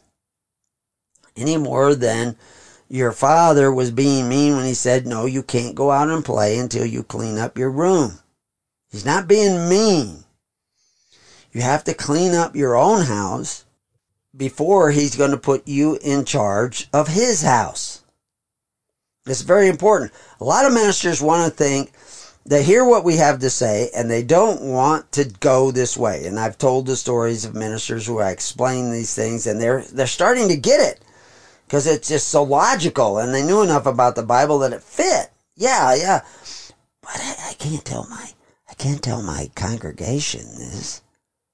any more than your father was being mean when he said, no, you can't go out and play until you clean up your room. He's not being mean. You have to clean up your own house before he's going to put you in charge of his house. It's very important. A lot of ministers want to think, they hear what we have to say, and they don't want to go this way. And I've told the stories of ministers who I explain these things, and they're they're starting to get it because it's just so logical, and they knew enough about the Bible that it fit. Yeah, yeah. But I, I can't tell my I can't tell my congregation this.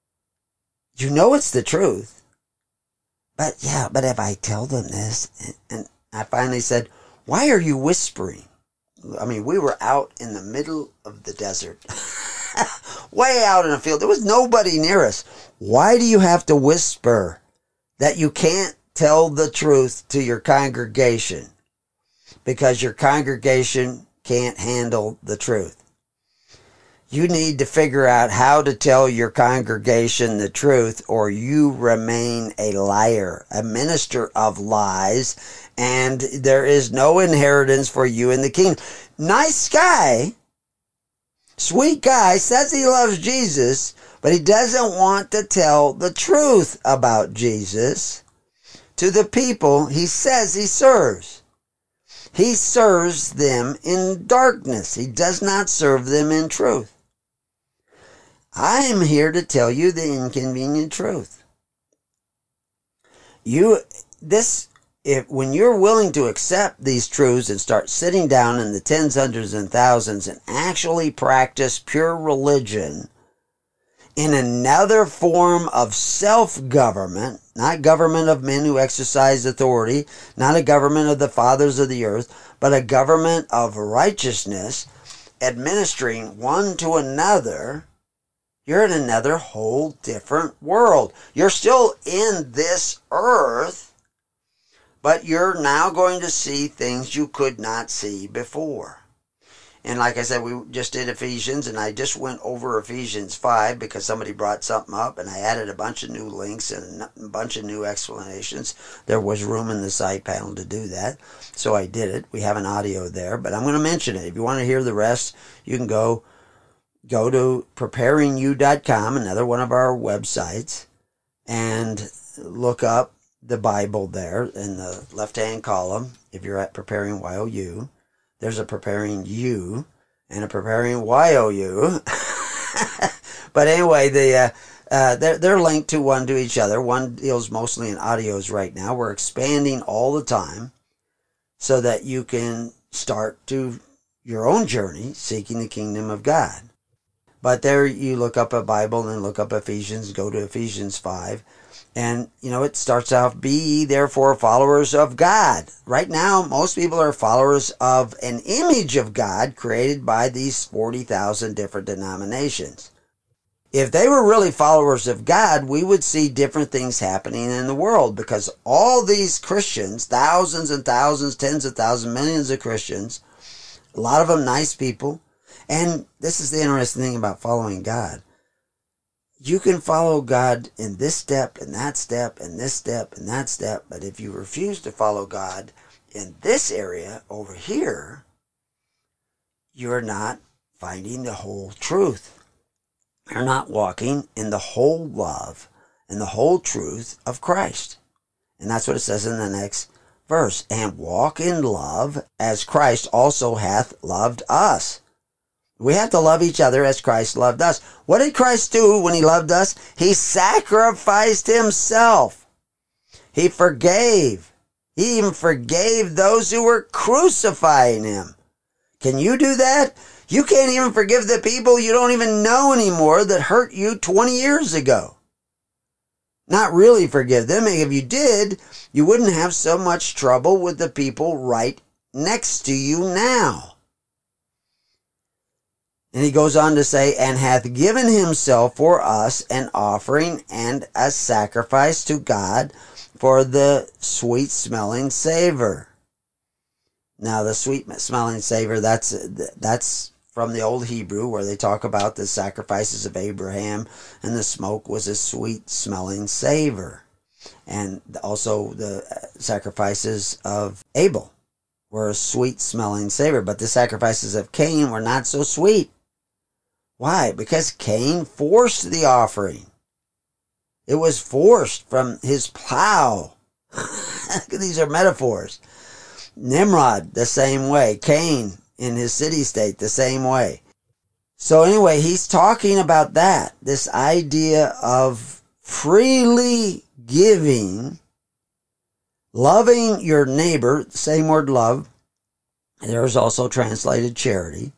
You know it's the truth. But yeah, but if I tell them this, and, and I finally said, why are you whispering? I mean, we were out in the middle of the desert, way out in a field. There was nobody near us. Why do you have to whisper that you can't tell the truth to your congregation? Because your congregation can't handle the truth. You need to figure out how to tell your congregation the truth, or you remain a liar, a minister of lies, and there is no inheritance for you in the kingdom. Nice guy, sweet guy, says he loves Jesus, but he doesn't want to tell the truth about Jesus to the people he says he serves. He serves them in darkness. He does not serve them in truth. I am here to tell you the inconvenient truth. You, this, if, when you're willing to accept these truths and start sitting down in the tens, hundreds, and thousands and actually practice pure religion in another form of self-government, not government of men who exercise authority, not a government of the fathers of the earth, but a government of righteousness, administering one to another, you're in another whole different world. You're still in this earth, but you're now going to see things you could not see before. And like I said, we just did Ephesians, and I just went over Ephesians five because somebody brought something up, and I added a bunch of new links and a bunch of new explanations. There was room in the side panel to do that, so I did it. We have an audio there, but I'm going to mention it. If you want to hear the rest, you can go Go to preparing you dot com, another one of our websites, and look up the Bible there in the left-hand column, if you're at preparing Y O U, there's a preparing U and a preparing Y O U. But anyway, the uh, uh, they're, they're linked to one to each other. One deals mostly in audios right now. We're expanding all the time so that you can start to your own journey seeking the kingdom of God. But there you look up a Bible and then look up Ephesians, go to Ephesians five. And, you know, it starts off, be ye therefore followers of God. Right now, most people are followers of an image of God created by these forty thousand different denominations. If they were really followers of God, we would see different things happening in the world, because all these Christians, thousands and thousands, tens of thousands, millions of Christians, a lot of them nice people, and this is the interesting thing about following God. You can follow God in this step, and that step, and this step, and that step, but if you refuse to follow God in this area over here, you're not finding the whole truth. You're not walking in the whole love and the whole truth of Christ. And that's what it says in the next verse. And walk in love as Christ also hath loved us. We have to love each other as Christ loved us. What did Christ do when he loved us? He sacrificed himself. He forgave. He even forgave those who were crucifying him. Can you do that? You can't even forgive the people you don't even know anymore that hurt you twenty years ago. Not really forgive them. If you did, you wouldn't have so much trouble with the people right next to you now. And he goes on to say, and hath given himself for us an offering and a sacrifice to God for the sweet smelling savor. Now the sweet smelling savor, that's, that's from the old Hebrew, where they talk about the sacrifices of Abraham, and the smoke was a sweet smelling savor. And also the sacrifices of Abel were a sweet smelling savor, but the sacrifices of Cain were not so sweet. Why? Because Cain forced the offering. It was forced from his plow. These are metaphors. Nimrod, the same way. Cain, in his city-state, the same way. So anyway, he's talking about that. This idea of freely giving, loving your neighbor, same word love. There's also translated charity.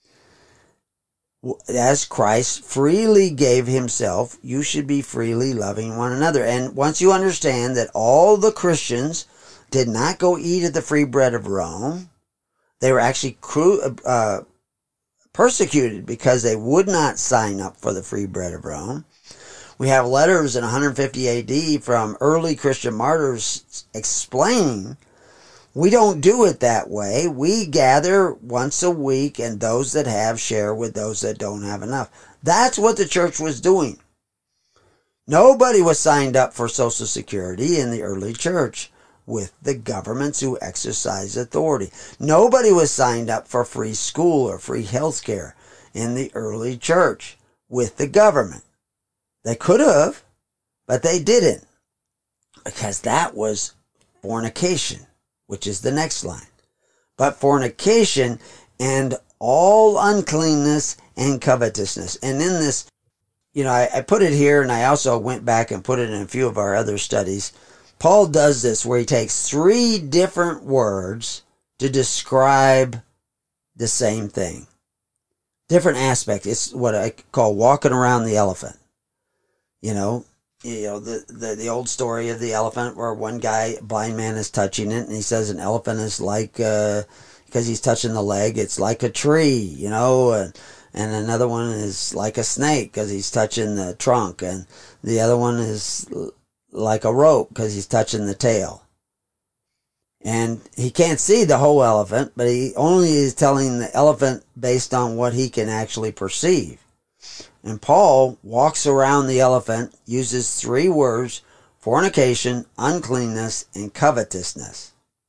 As Christ freely gave himself, you should be freely loving one another. And once you understand that all the Christians did not go eat at the free bread of Rome, they were actually cru- uh, persecuted because they would not sign up for the free bread of Rome. We have letters in one fifty A D from early Christian martyrs explaining, we don't do it that way. We gather once a week, and those that have share with those that don't have enough. That's what the church was doing. Nobody was signed up for Social Security in the early church with the governments who exercise authority. Nobody was signed up for free school or free health care in the early church with the government. They could have, but they didn't, because that was fornication, which is the next line. But fornication and all uncleanness and covetousness. And in this, you know, I, I put it here, and I also went back and put it in a few of our other studies. Paul does this where he takes three different words to describe the same thing. Different aspect. It's what I call walking around the elephant. You know, you know the, the, the old story of the elephant where one guy, blind man, is touching it, and he says an elephant is like, uh, because he's touching the leg, it's like a tree, you know, and, and another one is like a snake because he's touching the trunk, and the other one is like a rope because he's touching the tail. And he can't see the whole elephant, but he only is telling the elephant based on what he can actually perceive. And Paul walks around the elephant, uses three words: fornication, uncleanness, and covetousness.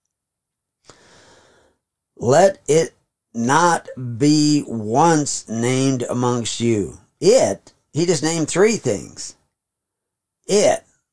Let it not be once named amongst you. It, he just named three things. It,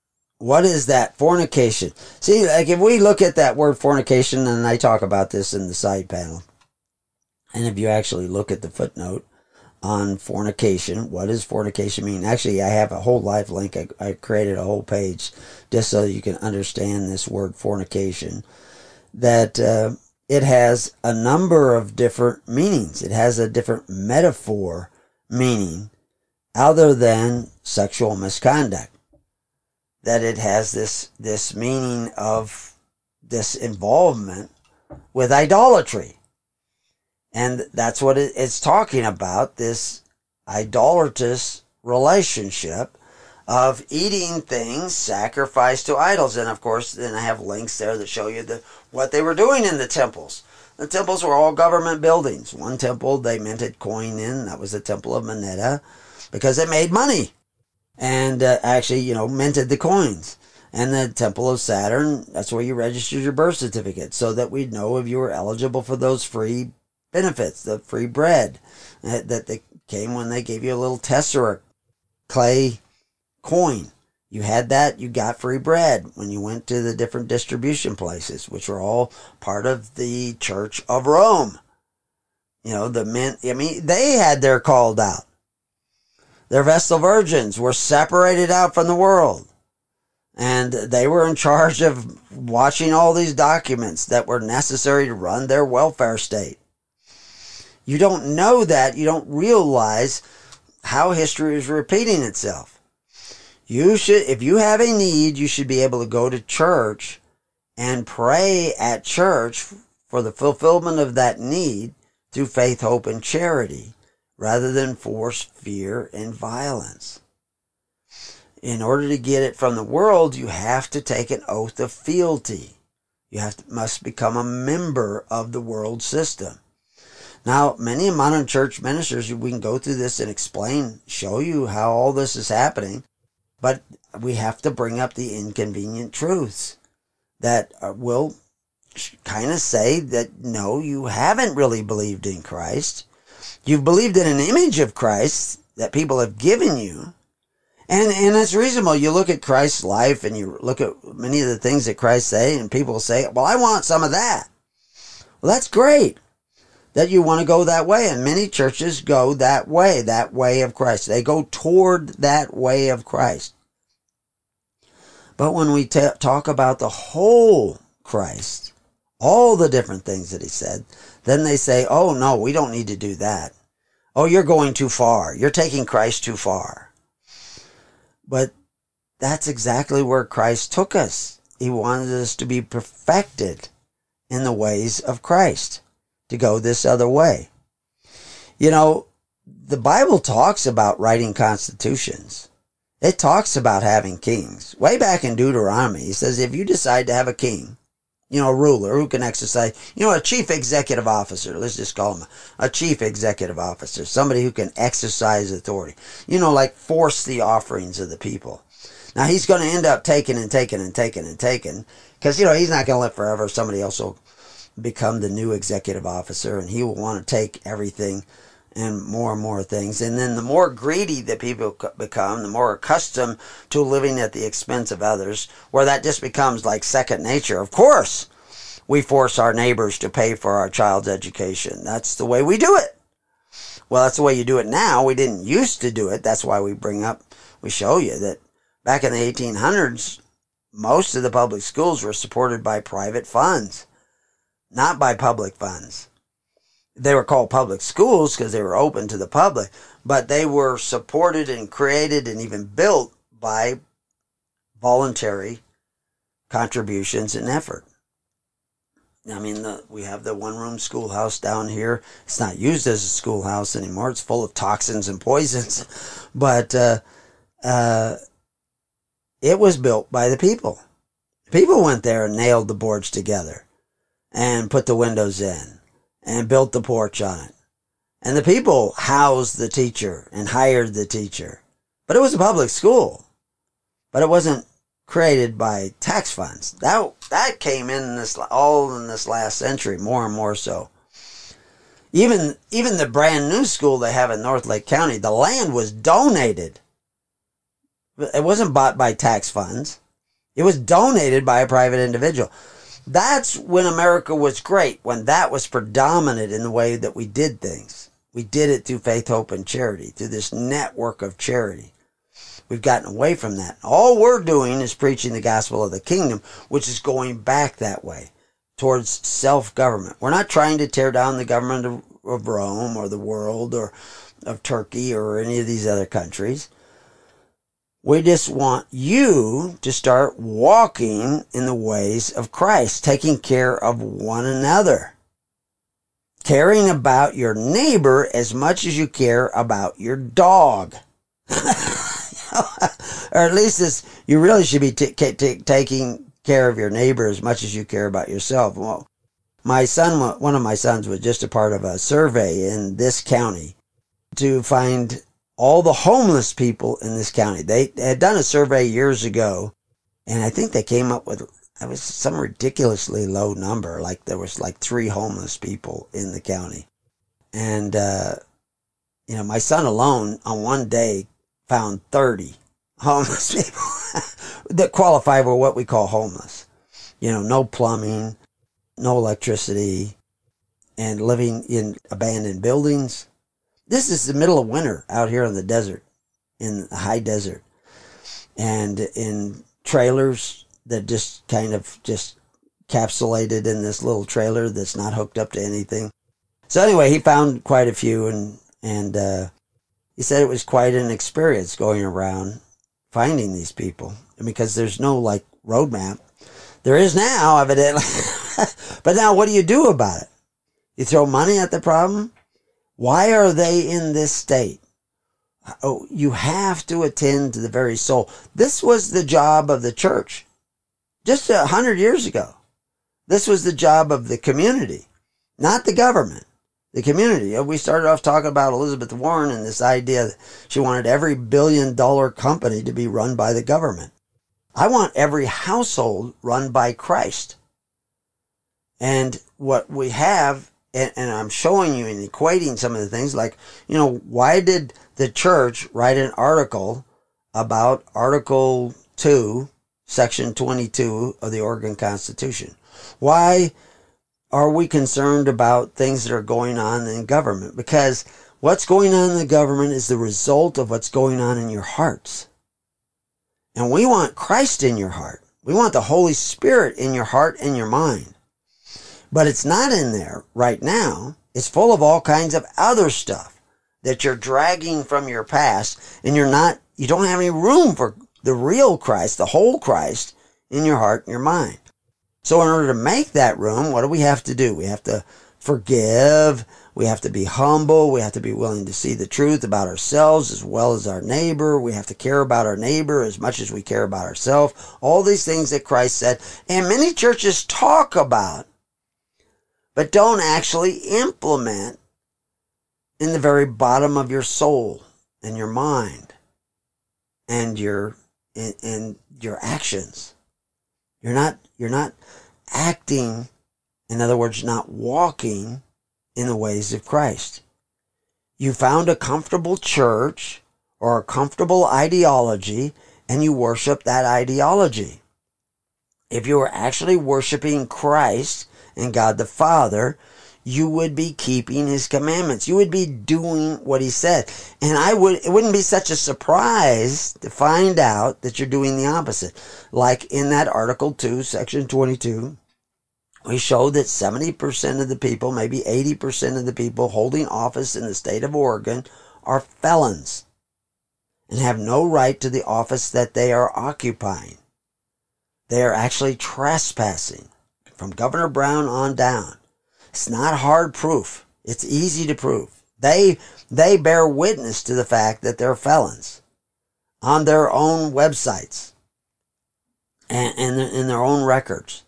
what is that? Fornication. See, like if we look at that word fornication, and I talk about this in the side panel, and if you actually look at the footnote on fornication, what does fornication mean? Actually, I have a whole live link. I, I created a whole page just so you can understand this word fornication. That uh, it has a number of different meanings. It has a different metaphor meaning other than sexual misconduct. That it has this, this meaning of this involvement with idolatry. And that's what it's talking about, this idolatrous relationship of eating things sacrificed to idols. And of course, then I have links there that show you the, what they were doing in the temples. The temples were all government buildings. One temple they minted coin in, that was the Temple of Moneta, because it made money. And uh, actually, you know, minted the coins. And the Temple of Saturn, that's where you registered your birth certificate, so that we'd know if you were eligible for those free benefits, the free bread uh, that they came when they gave you a little tessera clay coin. You had that, you got free bread when you went to the different distribution places, which were all part of the Church of Rome. You know, the men, I mean, they had their called out. Their Vestal Virgins were separated out from the world. And they were in charge of watching all these documents that were necessary to run their welfare state. You don't know that. You don't realize how history is repeating itself. You should, if you have a need, you should be able to go to church and pray at church for the fulfillment of that need through faith, hope, and charity, rather than force, fear, and violence. In order to get it from the world, you have to take an oath of fealty. You have to, must become a member of the world system. Now, many modern church ministers, we can go through this and explain, show you how all this is happening, but we have to bring up the inconvenient truths that will kind of say that, no, you haven't really believed in Christ. You've believed in an image of Christ that people have given you. And and it's reasonable. You look at Christ's life and you look at many of the things that Christ say, and people say, well, I want some of that. Well, that's great that you want to go that way. And many churches go that way, that way of Christ. They go toward that way of Christ. But when we t- talk about the whole Christ, all the different things that he said, then they say, oh, no, we don't need to do that. Oh, you're going too far. You're taking Christ too far. But that's exactly where Christ took us. He wanted us to be perfected in the ways of Christ, to go this other way. You know, the Bible talks about writing constitutions. It talks about having kings. Way back in Deuteronomy, he says if you decide to have a king, you know, a ruler who can exercise, you know, a chief executive officer, let's just call him a chief executive officer, somebody who can exercise authority, you know, like force the offerings of the people. Now, he's going to end up taking and taking and taking and taking, because, you know, he's not going to live forever. Somebody else will become the new executive officer, and he will want to take everything and more and more things. And then the more greedy that people become, the more accustomed to living at the expense of others, where that just becomes like second nature. Of course, we force our neighbors to pay for our child's education. That's the way we do it. Well, that's the way you do it now. We didn't used to do it. That's why we bring up, we show you that back in the eighteen hundreds, most of the public schools were supported by private funds, not by public funds. They were called public schools because they were open to the public, but they were supported and created and even built by voluntary contributions and effort. I mean, the, we have the one-room schoolhouse down here. It's not used as a schoolhouse anymore. It's full of toxins and poisons, but uh, uh, it was built by the people. People went there and nailed the boards together and put the windows in and built the porch on it. And the people housed the teacher and hired the teacher. But it was a public school. But it wasn't created by tax funds. That that came in this all in this last century, more and more so. Even even the brand new school they have in North Lake County, the land was donated. It wasn't bought by tax funds. It was donated by a private individual. That's when America was great, when that was predominant in the way that we did things. We did it through faith, hope, and charity, through this network of charity. We've gotten away from that. All we're doing is preaching the gospel of the kingdom, which is going back that way, towards self-government. We're not trying to tear down the government of, of Rome or the world or of Turkey or any of these other countries. We just want you to start walking in the ways of Christ, taking care of one another, caring about your neighbor as much as you care about your dog. Or at least it's, you really should be t- t- t- taking care of your neighbor as much as you care about yourself. Well, my son, one of my sons was just a part of a survey in this county to find all the homeless people in this county. They had done a survey years ago, and I think they came up with, it was some ridiculously low number. Like there was like three homeless people in the county. And, uh, you know, my son alone on one day found thirty homeless people that qualify for what we call homeless. You know, no plumbing, no electricity, and living in abandoned buildings. This is the middle of winter out here in the desert, in the high desert, and in trailers that just kind of just capsulated in this little trailer that's not hooked up to anything. So anyway, he found quite a few, and, and, uh, he said it was quite an experience going around finding these people, because there's no like roadmap. There is now, evidently. But now what do you do about it? You throw money at the problem? Why are they in this state? Oh, you have to attend to the very soul. This was the job of the church just a hundred years ago. This was the job of the community, not the government. The community. We started off talking about Elizabeth Warren and this idea that she wanted every billion dollar company to be run by the government. I want every household run by Christ. And what we have, and, and I'm showing you and equating some of the things, like, you know, why did the church write an article about Article two, Section twenty-two of the Oregon Constitution? Why are we concerned about things that are going on in government? Because what's going on in the government is the result of what's going on in your hearts. And we want Christ in your heart. We want the Holy Spirit in your heart and your mind. But it's not in there right now. It's full of all kinds of other stuff that you're dragging from your past, and you're not, you don't have any room for the real Christ, the whole Christ in your heart and your mind. So in order to make that room, what do we have to do? We have to forgive. We have to be humble. We have to be willing to see the truth about ourselves as well as our neighbor. We have to care about our neighbor as much as we care about ourselves. All these things that Christ said, and many churches talk about, but don't actually implement in the very bottom of your soul and your mind and your, and, and your actions. You're not, you're not acting, in other words, not walking in the ways of Christ. You found a comfortable church or a comfortable ideology, and you worship that ideology. If you were actually worshiping Christ and God the Father, you would be keeping his commandments. You would be doing what he said. And I would, it wouldn't be such a surprise to find out that you're doing the opposite. Like in that Article two, Section twenty-two, we showed that seventy percent of the people, maybe eighty percent of the people holding office in the state of Oregon are felons and have no right to the office that they are occupying. They are actually trespassing from Governor Brown on down. It's not hard proof. It's easy to prove. They, they bear witness to the fact that they're felons on their own websites and, and in their own records.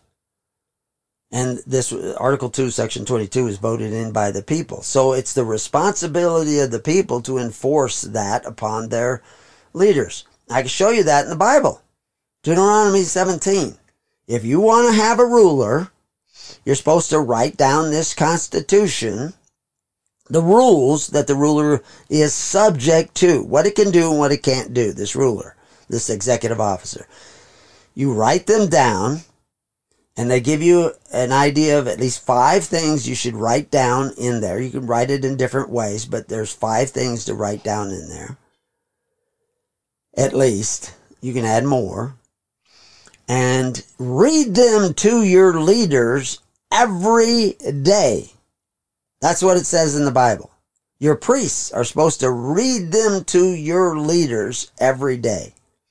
And this Article two, Section twenty-two is voted in by the people. So it's the responsibility of the people to enforce that upon their leaders. I can show you that in the Bible. Deuteronomy seventeen. If you want to have a ruler, you're supposed to write down this Constitution, the rules that the ruler is subject to, what it can do and what it can't do, this ruler, this executive officer. You write them down, and they give you an idea of at least five things you should write down in there. You can write it in different ways, but there's five things to write down in there. At least. You can add more. And read them to your leaders every day. That's what it says in the Bible. Your priests are supposed to read them to your leaders every day.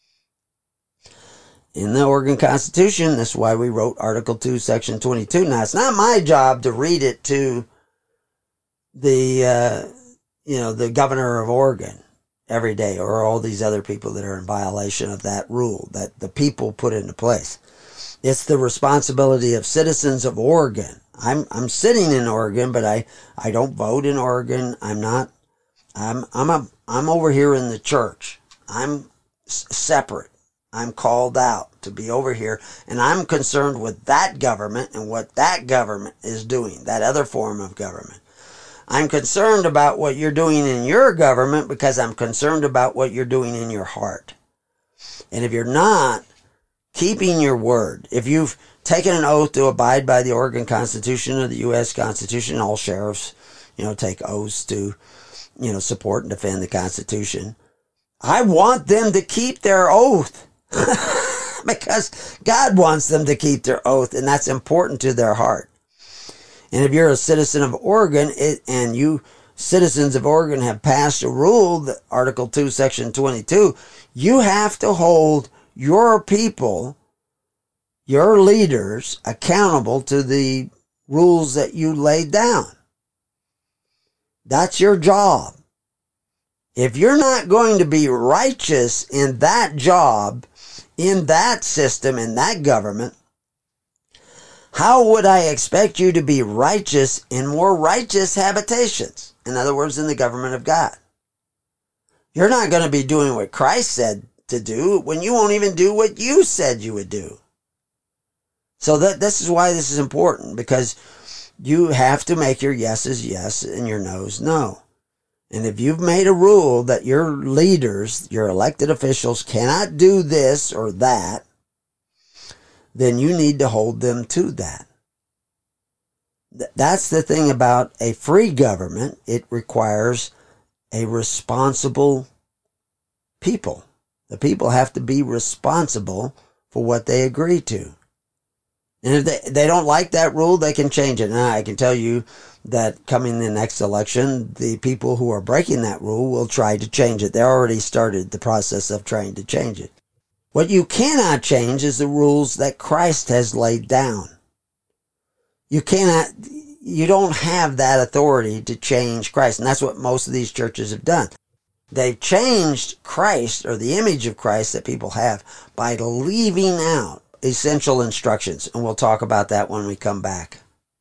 In the Oregon Constitution, that's why we wrote Article two, Section twenty-two. Now, it's not my job to read it to the, uh, you know, the governor of Oregon every day, or all these other people that are in violation of that rule that the people put into place. It's the responsibility of citizens of Oregon. I'm I'm sitting in Oregon, but I, I don't vote in Oregon. I'm not. I'm I'm a I'm over here in the church. I'm s- separate. I'm called out to be over here, and I'm concerned with that government and what that government is doing, that other form of government. I'm concerned about what you're doing in your government because I'm concerned about what you're doing in your heart. And if you're not keeping your word, if you've taken an oath to abide by the Oregon Constitution or the U S Constitution, all sheriffs, you know, take oaths to, you know, support and defend the Constitution. I want them to keep their oath. Because God wants them to keep their oath, and that's important to their heart. And if you're a citizen of Oregon, it, and you citizens of Oregon have passed a rule, that Article two, Section twenty-two, you have to hold your people, your leaders, accountable to the rules that you laid down. That's your job. If you're not going to be righteous in that job, in that system, in that government, how would I expect you to be righteous in more righteous habitations? In other words, in the government of God. You're not going to be doing what Christ said to do when you won't even do what you said you would do. So that this is why this is important, because you have to make your yeses yes and your nos no. And if you've made a rule that your leaders, your elected officials, cannot do this or that, then you need to hold them to that. That's the thing about a free government. It requires a responsible people. The people have to be responsible for what they agree to. And if they, they don't like that rule, they can change it. And I can tell you that coming the next election, the people who are breaking that rule will try to change it. They already started the process of trying to change it. What you cannot change is the rules that Christ has laid down. You cannot, you don't have that authority to change Christ. And that's what most of these churches have done. They've changed Christ, or the image of Christ that people have, by leaving out essential instructions. And we'll talk about that when we come back.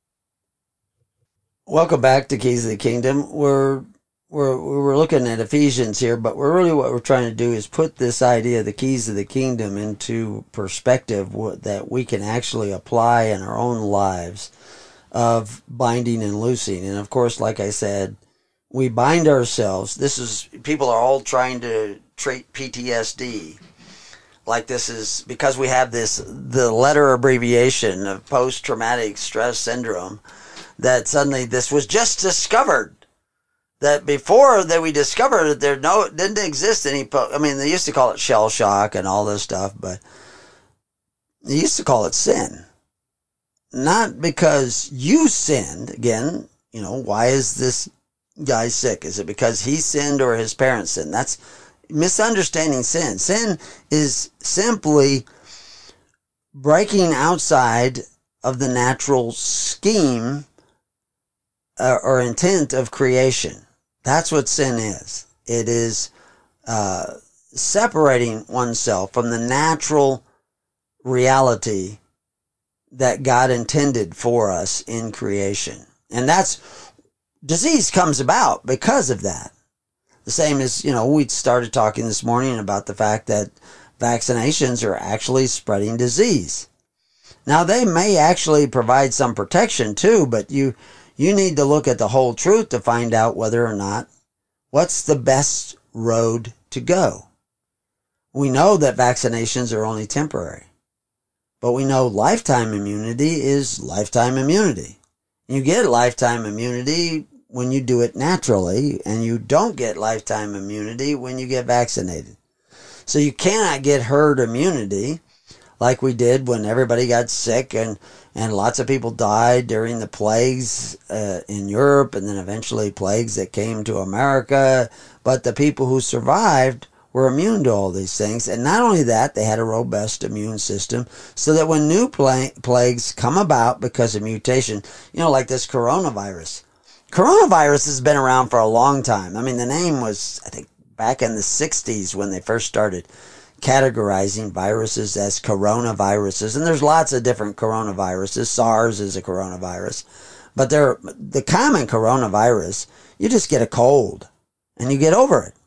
Welcome back to Keys of the Kingdom. We're we're we're looking at Ephesians here, but we're really what we're trying to do is put this idea of the keys of the kingdom into perspective that we can actually apply in our own lives of binding and loosing. And of course, like I said, we bind ourselves. This is, people are all trying to treat P T S D like this is because we have this, the letter abbreviation of post-traumatic stress syndrome, that suddenly this was just discovered. That before that we discovered it, there no didn't exist any. I mean, they used to call it shell shock and all this stuff, but they used to call it sin. Not because you sinned. Again, you know, why is this guy sick? Is it because he sinned or his parents sinned? That's misunderstanding sin. Sin is simply breaking outside of the natural scheme uh, or intent of creation. That's what sin is. It is uh, separating oneself from the natural reality that God intended for us in creation. And that's, disease comes about because of that. The same as, you know, we started talking this morning about the fact that vaccinations are actually spreading disease. Now, they may actually provide some protection too, but you You need to look at the whole truth to find out whether or not what's the best road to go. We know that vaccinations are only temporary. But we know lifetime immunity is lifetime immunity. You get lifetime immunity when you do it naturally, and you don't get lifetime immunity when you get vaccinated. So you cannot get herd immunity like we did when everybody got sick and, and lots of people died during the plagues uh, in Europe, and then eventually plagues that came to America. But the people who survived were immune to all these things. And not only that, they had a robust immune system so that when new pla- plagues come about because of mutation, you know, like this coronavirus. Coronavirus has been around for a long time. I mean, the name was, I think, back in the sixties when they first started categorizing viruses as coronaviruses. And there's lots of different coronaviruses. SARS is a coronavirus. But they're, the common coronavirus, you just get a cold and you get over it.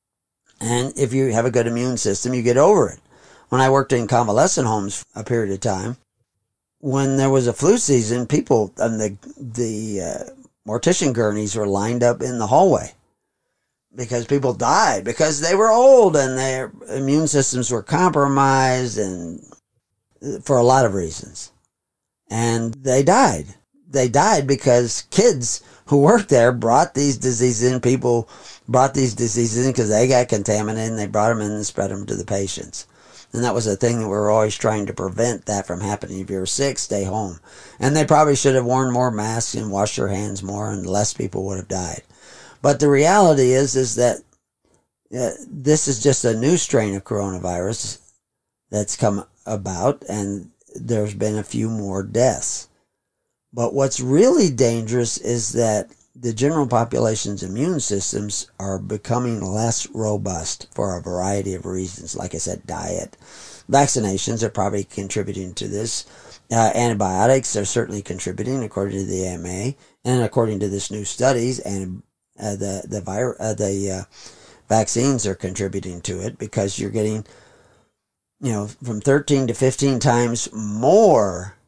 And if you have a good immune system, you get over it. When I worked in convalescent homes a period of time, when there was a flu season, people and the the uh, mortician gurneys were lined up in the hallway because people died because they were old and their immune systems were compromised, and for a lot of reasons. And they died. They died because kids who worked there brought these diseases in. People brought these diseases in because they got contaminated, and they brought them in and spread them to the patients. And that was a thing that we were always trying to prevent that from happening. If you're sick, stay home. And they probably should have worn more masks and washed their hands more, and less people would have died. But the reality is, is that uh, this is just a new strain of coronavirus that's come about, and there's been a few more deaths. But what's really dangerous is that the general population's immune systems are becoming less robust for a variety of reasons. Like I said, diet. Vaccinations are probably contributing to this. Uh, antibiotics are certainly contributing, according to the A M A. And according to this new studies, and uh, the the, vir- uh, the uh, vaccines are contributing to it, because you're getting, you know, from thirteen to fifteen times more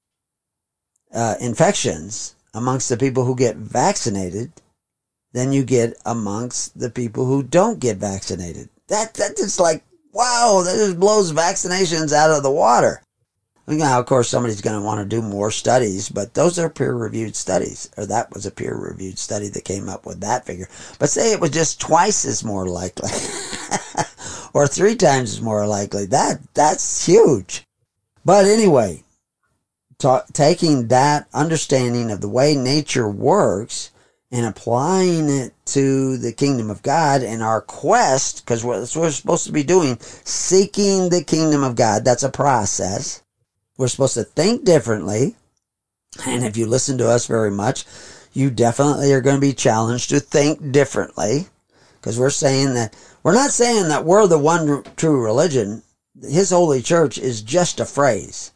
uh, infections amongst the people who get vaccinated than you get amongst the people who don't get vaccinated. That, that just like, wow, that just blows vaccinations out of the water. Now, of course, somebody's going to want to do more studies, but those are peer-reviewed studies, or that was a peer-reviewed study that came up with that figure. But say it was just twice as more likely, or three times as more likely. That, that's huge. But anyway, Ta- taking that understanding of the way nature works and applying it to the kingdom of God and our quest, because that's what we're supposed to be doing, seeking the kingdom of God. That's a process. We're supposed to think differently. And if you listen to us very much, you definitely are going to be challenged to think differently, because we're saying that, we're not saying that we're the one true religion. His holy church is just a phrase.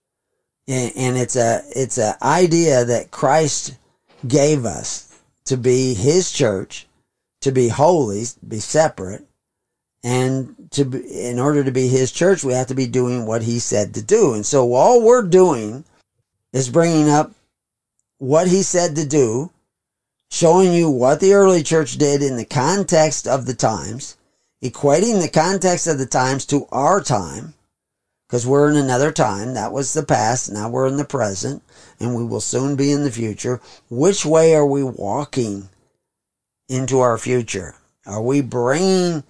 And it's a, it's an idea that Christ gave us to be his church, to be holy, be separate. And to be, in order to be his church, we have to be doing what he said to do. And so all we're doing is bringing up what he said to do, showing you what the early church did in the context of the times, equating the context of the times to our time, because we're in another time. That was the past. Now we're in the present, and we will soon be in the future. Which way are we walking into our future? Are we bringing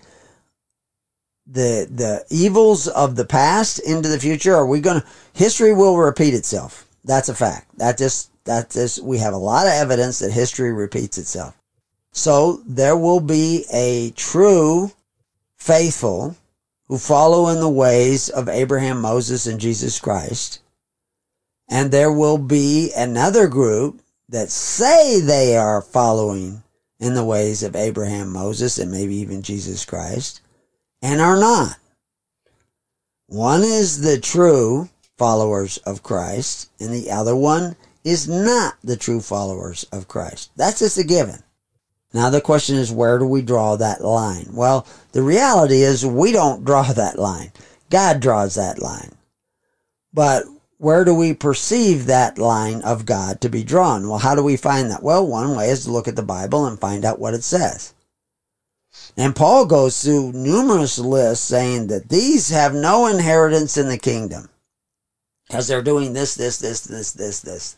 the the evils of the past into the future? Are we going to, history will repeat itself. That's a fact. That just, that just, we have a lot of evidence that history repeats itself. So there will be a true faithful who follow in the ways of Abraham, Moses, and Jesus Christ. And there will be another group that say they are following in the ways of Abraham, Moses, and maybe even Jesus Christ, and are not. One is the true followers of Christ, and the other one is not the true followers of Christ. That's just a given. Now the question is, where do we draw that line? Well, the reality is we don't draw that line. God draws that line. But where do we perceive that line of God to be drawn? Well, how do we find that? Well, one way is to look at the Bible and find out what it says. And Paul goes through numerous lists saying that these have no inheritance in the kingdom. because they're doing this, this, this, this, this, this.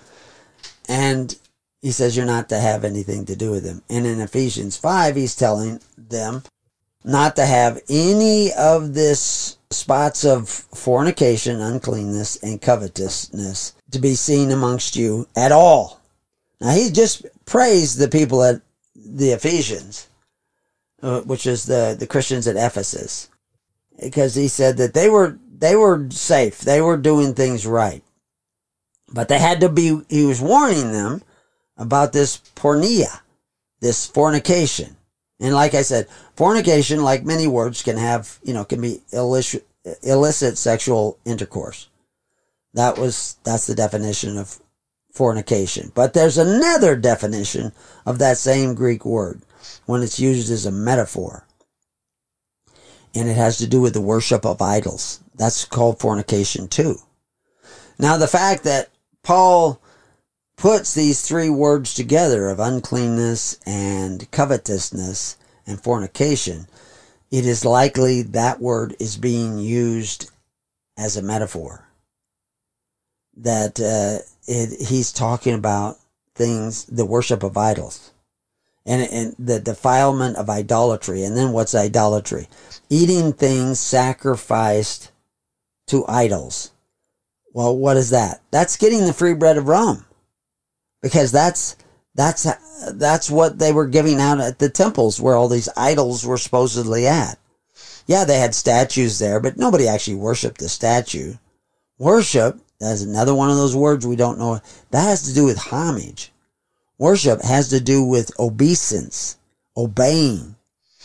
And he says you're not to have anything to do with them. And in Ephesians five, he's telling them not to have any of this spots of fornication, uncleanness, and covetousness to be seen amongst you at all. Now, he just praised the people at the Ephesians, uh, which is the, the Christians at Ephesus, because he said that they were they were safe. They were doing things right. But they had to be, he was warning them about this porneia, this fornication. And like I said, fornication, like many words, can have, you know, can be illicit, illicit sexual intercourse. That was, that's the definition of fornication. But there's another definition of that same Greek word when it's used as a metaphor. And it has to do with the worship of idols. That's called fornication too. Now, the fact that Paul puts these three words together of uncleanness and covetousness and fornication, it is likely that word is being used as a metaphor. That uh, it, he's talking about things, the worship of idols. And, and the defilement of idolatry. And then what's idolatry? Eating things sacrificed to idols. Well, what is that? That's getting the free bread of Rome. Because that's, that's, that's what they were giving out at the temples where all these idols were supposedly at. Yeah, they had statues there, but nobody actually worshiped the statue. Worship, that's another one of those words we don't know. That has to do with homage. Worship has to do with obeisance, obeying.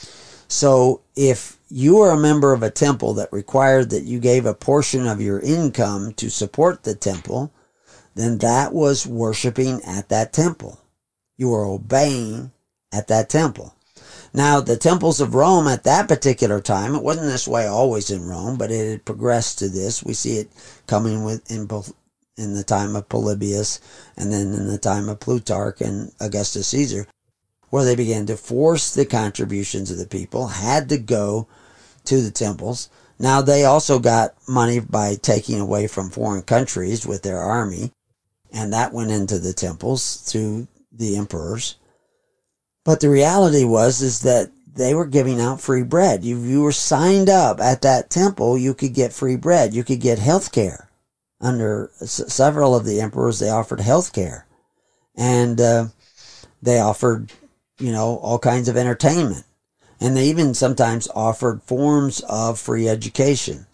So if you are a member of a temple that required that you gave a portion of your income to support the temple, then that was worshiping at that temple. You were obeying at that temple. Now, the temples of Rome at that particular time, it wasn't this way always in Rome, but it had progressed to this. We see it coming with in both in the time of Polybius, and then in the time of Plutarch and Augustus Caesar, where they began to force the contributions of the people, had to go to the temples. Now, they also got money by taking away from foreign countries with their army, and that went into the temples through the emperors. But the reality was is that they were giving out free bread. You, you were signed up at that temple, you could get free bread. You could get health care. Under s- several of the emperors, they offered health care. And uh, they offered, you know, all kinds of entertainment. And they even sometimes offered forms of free education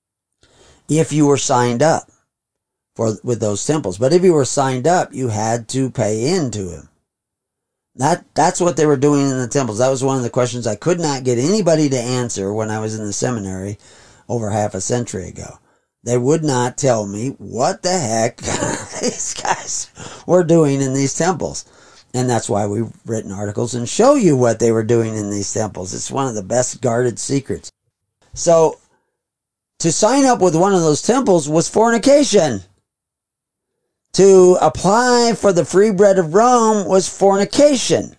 if you were signed up for with those temples. But if you were signed up, you had to pay into them. That, that's what they were doing in the temples. That was one of the questions I could not get anybody to answer when I was in the seminary over half a century ago. They would not tell me what the heck these guys were doing in these temples. And that's why we've written articles and show you what they were doing in these temples. It's one of the best guarded secrets. So, to sign up with one of those temples was fornication. To apply for the free bread of Rome was fornication.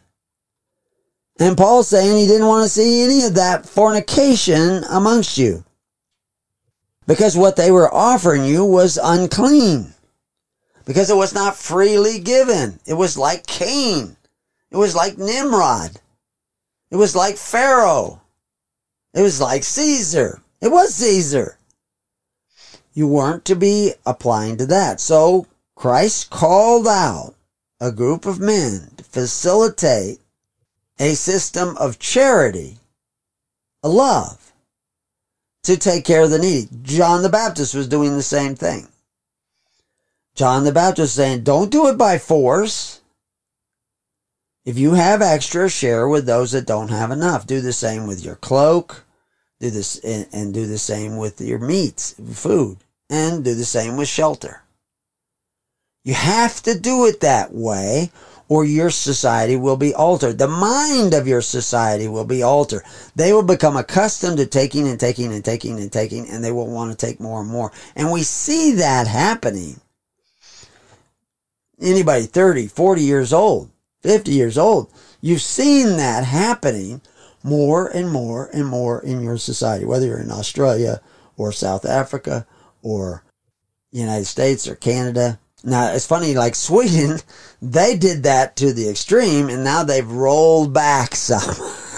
And Paul's saying he didn't want to see any of that fornication amongst you. Because what they were offering you was unclean. Because it was not freely given. It was like Cain. It was like Nimrod. It was like Pharaoh. It was like Caesar. It was Caesar. You weren't to be applying to that. So Christ called out a group of men to facilitate a system of charity, a love, to take care of the needy. John the Baptist was doing the same thing. John the Baptist saying, don't do it by force. If you have extra, share with those that don't have enough. Do the same with your cloak. Do this and, and do the same with your meats, food. And do the same with shelter. You have to do it that way, or your society will be altered. The mind of your society will be altered. They will become accustomed to taking and taking and taking and taking, and they will want to take more and more. And we see that happening. Anybody thirty, forty years old, fifty years old, you've seen that happening more and more and more in your society, whether you're in Australia or South Africa or United States or Canada. Now, it's funny, like Sweden, they did that to the extreme, and now they've rolled back some.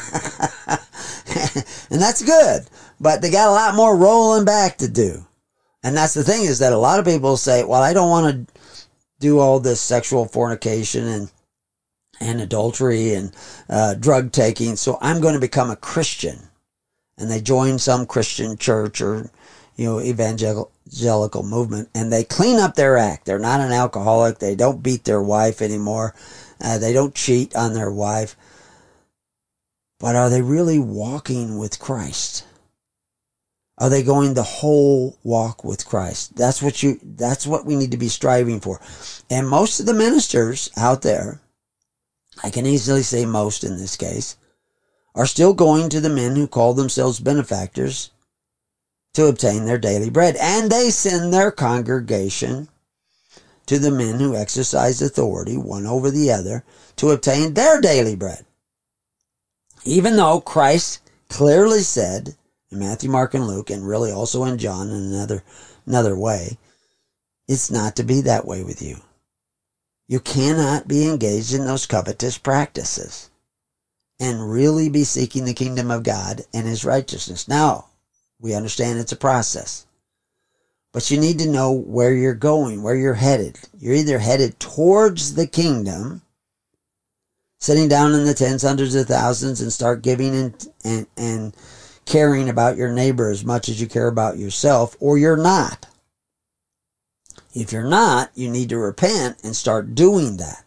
And that's good, but they got a lot more rolling back to do. And that's the thing, is that a lot of people say, well, I don't want to do all this sexual fornication and and adultery and uh, drug taking, so I'm going to become a Christian. And they join some Christian church or, you know, evangelical movement, and they clean up their act. They're not an alcoholic. They don't beat their wife anymore. Uh, they don't cheat on their wife. But are they really walking with Christ? Are they going the whole walk with Christ? That's what you, that's what we need to be striving for. And most of the ministers out there, I can easily say most in this case, are still going to the men who call themselves benefactors to obtain their daily bread. And they send their congregation to the men who exercise authority, one over the other, to obtain their daily bread. Even though Christ clearly said in Matthew, Mark, and Luke, and really also in John in another, another way, it's not to be that way with you. You cannot be engaged in those covetous practices and really be seeking the kingdom of God and His righteousness. Now, we understand it's a process, but you need to know where you're going, where you're headed. You're either headed towards the kingdom, sitting down in the tens, hundreds of thousands, and start giving and, and, and caring about your neighbor as much as you care about yourself, or you're not. If you're not, you need to repent and start doing that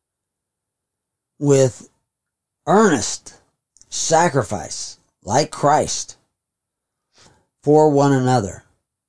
with earnest sacrifice, like Christ, for one another.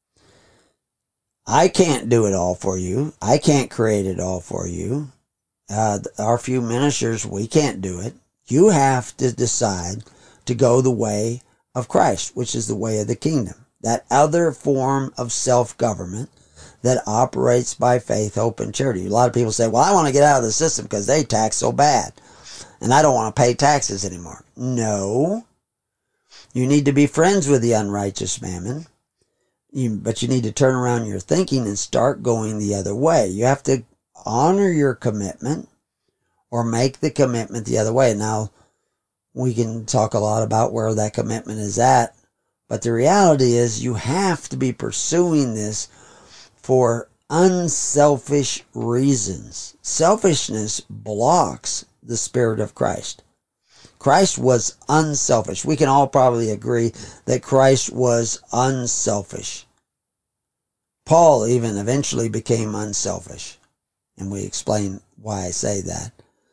I can't do it all for you. I can't create it all for you. Uh, our few ministers, we can't do it. You have to decide to go the way of Christ, which is the way of the kingdom. That other form of self-government that operates by faith, hope, and charity. A lot of people say, well, I want to get out of the system because they tax so bad, and I don't want to pay taxes anymore. No. You need to be friends with the unrighteous mammon, you, but you need to turn around your thinking and start going the other way. You have to honor your commitment or make the commitment the other way. Now, we can talk a lot about where that commitment is at, but the reality is you have to be pursuing this for unselfish reasons. Selfishness blocks the Spirit of Christ. Christ was unselfish. We can all probably agree that Christ was unselfish. Paul even eventually became unselfish. And we explain why I say that.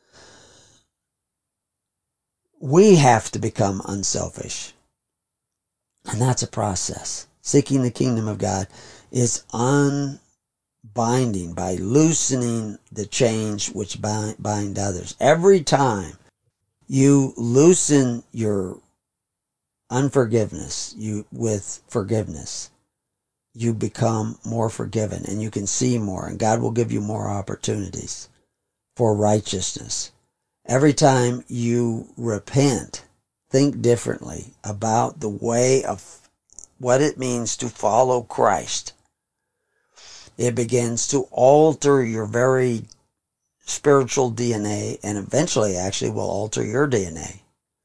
We have to become unselfish. And that's a process. Seeking the kingdom of God is unbinding by loosening the chains which bind, bind others. Every time you loosen your unforgiveness you with forgiveness, you become more forgiven and you can see more, and God will give you more opportunities for righteousness. Every time you repent, think differently about the way of what it means to follow Christ. It begins to alter your very spiritual D N A, and eventually actually will alter your D N A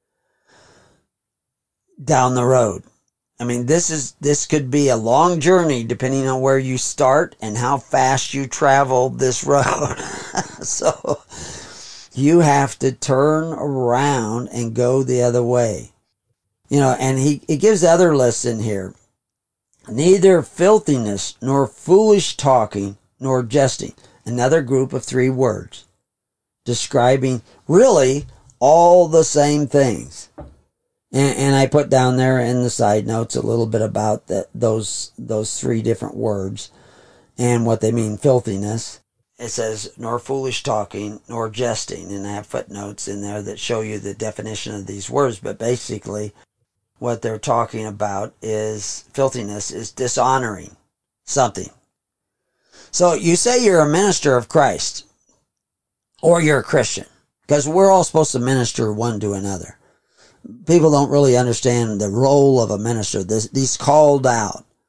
down the road. I mean, this is this could be a long journey depending on where you start and how fast you travel this road. So you have to turn around and go the other way. You know, and he, he gives other lists in here. Neither filthiness, nor foolish talking, nor jesting. Another group of three words describing really all the same things. And, and I put down there in the side notes a little bit about that, those, those three different words and what they mean. Filthiness. It says, nor foolish talking, nor jesting. And I have footnotes in there that show you the definition of these words. But basically, what they're talking about is filthiness is dishonoring something. So you say you're a minister of Christ, or you're a Christian, because we're all supposed to minister one to another. People don't really understand the role of a minister. This, these called out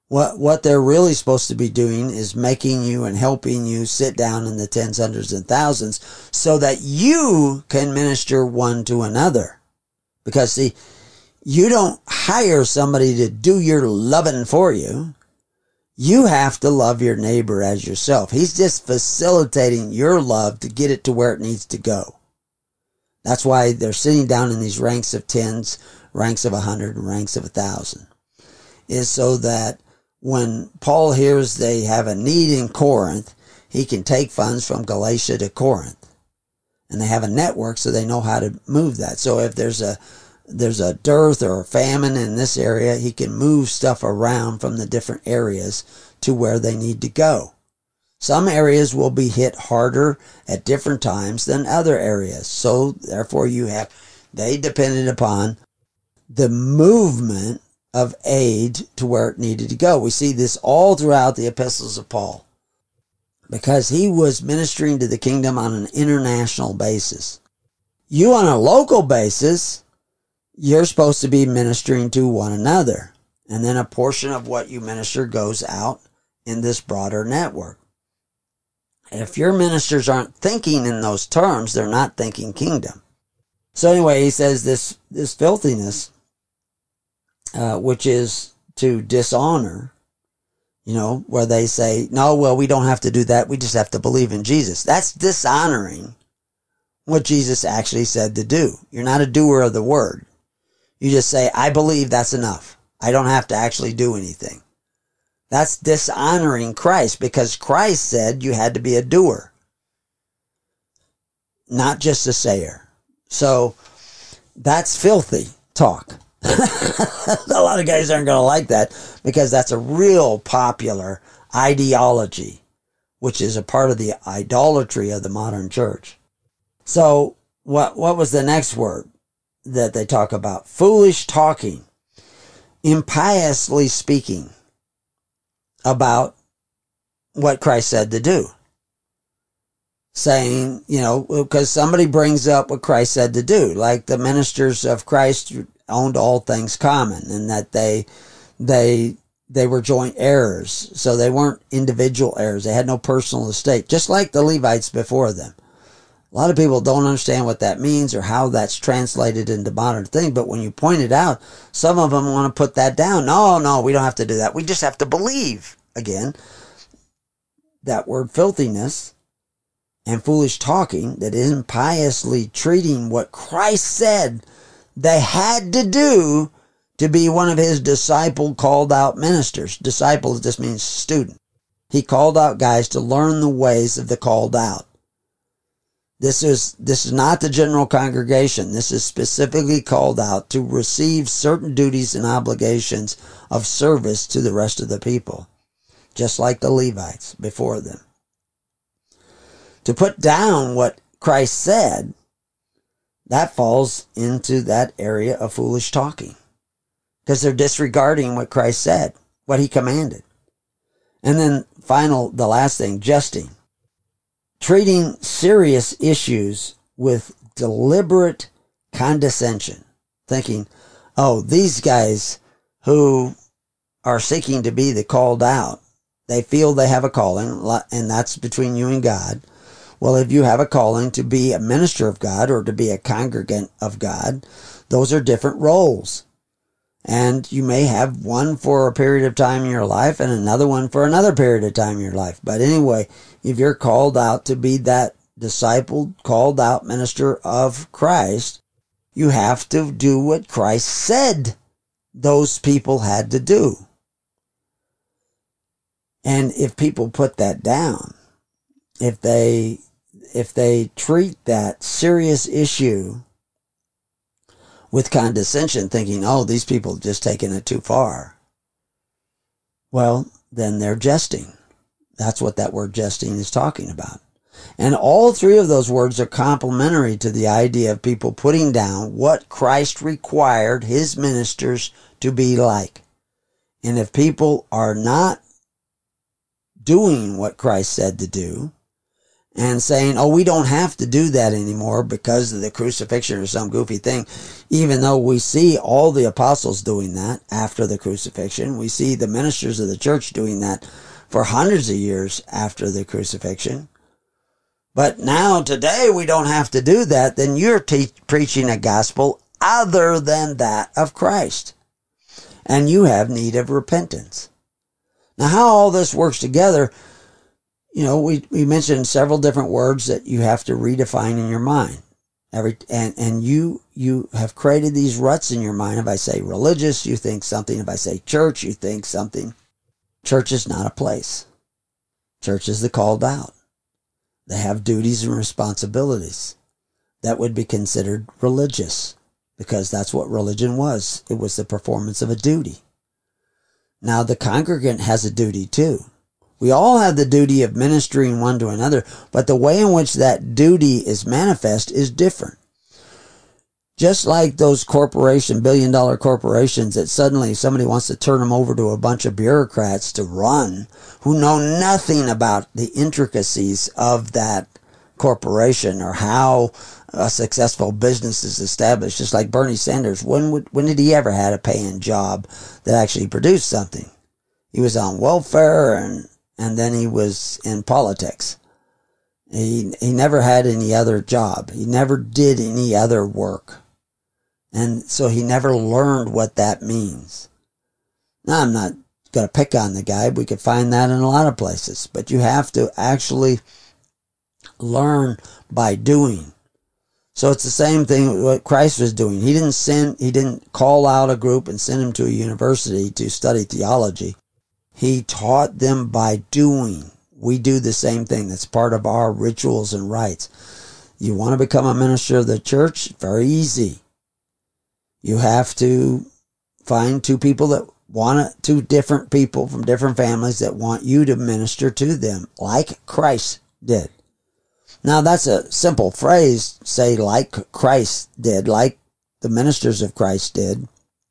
What what they're really supposed to be doing is making you and helping you sit down in the tens, hundreds, and thousands so that you can minister one to another. Because, see, you don't hire somebody to do your loving for you. You have to love your neighbor as yourself. He's just facilitating your love to get it to where it needs to go. That's why they're sitting down in these ranks of tens, ranks of a hundred, and ranks of a thousand. Is so that when Paul hears they have a need in Corinth, he can take funds from Galatia to Corinth. And they have a network so they know how to move that. So if there's a there's a dearth or a famine in this area, he can move stuff around from the different areas to where they need to go. Some areas will be hit harder at different times than other areas. So therefore you have, they depended upon the movement of aid to where it needed to go. We see this all throughout the epistles of Paul because he was ministering to the kingdom on an international basis. You on a local basis, you're supposed to be ministering to one another. And then a portion of what you minister goes out in this broader network. If your ministers aren't thinking in those terms, they're not thinking kingdom. So anyway, he says this, this filthiness, Uh, which is to dishonor, you know, where they say, no, well, we don't have to do that. We just have to believe in Jesus. That's dishonoring what Jesus actually said to do. You're not a doer of the word. You just say, I believe, that's enough. I don't have to actually do anything. That's dishonoring Christ because Christ said you had to be a doer, not just a sayer. So that's filthy talk. A lot of guys aren't going to like that because that's a real popular ideology, which is a part of the idolatry of the modern church. So what what was the next word that they talk about? Foolish talking, impiously speaking about what Christ said to do. Saying, you know, because somebody brings up what Christ said to do, like the ministers of Christ owned all things common, and that they they they were joint heirs, so they weren't individual heirs. They had no personal estate, just like the Levites before them. A lot of people don't understand what that means or how that's translated into modern thing, but when you point it out, some of them want to put that down. No, no, we don't have to do that. We just have to believe. Again, that word filthiness and foolish talking, that is impiously treating what Christ said they had to do to be one of his disciple called out ministers. Disciple just means student. He called out guys to learn the ways of the called out. This is, this is not the general congregation. This is specifically called out to receive certain duties and obligations of service to the rest of the people, just like the Levites before them. To put down what Christ said, that falls into that area of foolish talking because they're disregarding what Christ said, what he commanded. And then final, the last thing, jesting. Treating serious issues with deliberate condescension, thinking, oh, these guys who are seeking to be the called out, they feel they have a calling, and that's between you and God. Well, if you have a calling to be a minister of God or to be a congregant of God, those are different roles. And you may have one for a period of time in your life and another one for another period of time in your life. But anyway, if you're called out to be that disciple, called out minister of Christ, you have to do what Christ said those people had to do. And if people put that down, if they if they treat that serious issue with condescension, thinking, oh, these people have just taken it too far, well, then they're jesting. That's what that word jesting is talking about. And all three of those words are complementary to the idea of people putting down what Christ required his ministers to be like. And if people are not doing what Christ said to do, and saying, oh, we don't have to do that anymore because of the crucifixion or some goofy thing, even though we see all the apostles doing that after the crucifixion. We see the ministers of the church doing that for hundreds of years after the crucifixion. But now, today, we don't have to do that. Then you're te- preaching a gospel other than that of Christ. And you have need of repentance. Now, how all this works together, you know, we, we mentioned several different words that you have to redefine in your mind. Every and, and you you have created these ruts in your mind. If I say religious, you think something. If I say church, you think something. Church is not a place. Church is the called out. They have duties and responsibilities that would be considered religious, because that's what religion was. It was the performance of a duty. Now, the congregant has a duty too. We all have the duty of ministering one to another, but the way in which that duty is manifest is different. Just like those corporation, billion dollar corporations that suddenly somebody wants to turn them over to a bunch of bureaucrats to run who know nothing about the intricacies of that corporation or how a successful business is established. Just like Bernie Sanders, when would, when did he ever had a paying job that actually produced something? He was on welfare and and then he was in politics. He he never had any other job. He never did any other work. And so he never learned what that means. Now, I'm not going to pick on the guy. We could find that in a lot of places. But you have to actually learn by doing. So it's the same thing with what Christ was doing. He didn't send, he didn't call out a group and send them to a university to study theology. He taught them by doing. We do the same thing. That's part of our rituals and rites. You want to become a minister of the church? Very easy. You have to find two people that want it, two different people from different families that want you to minister to them, like Christ did. Now, that's a simple phrase, say like Christ did, like the ministers of Christ did.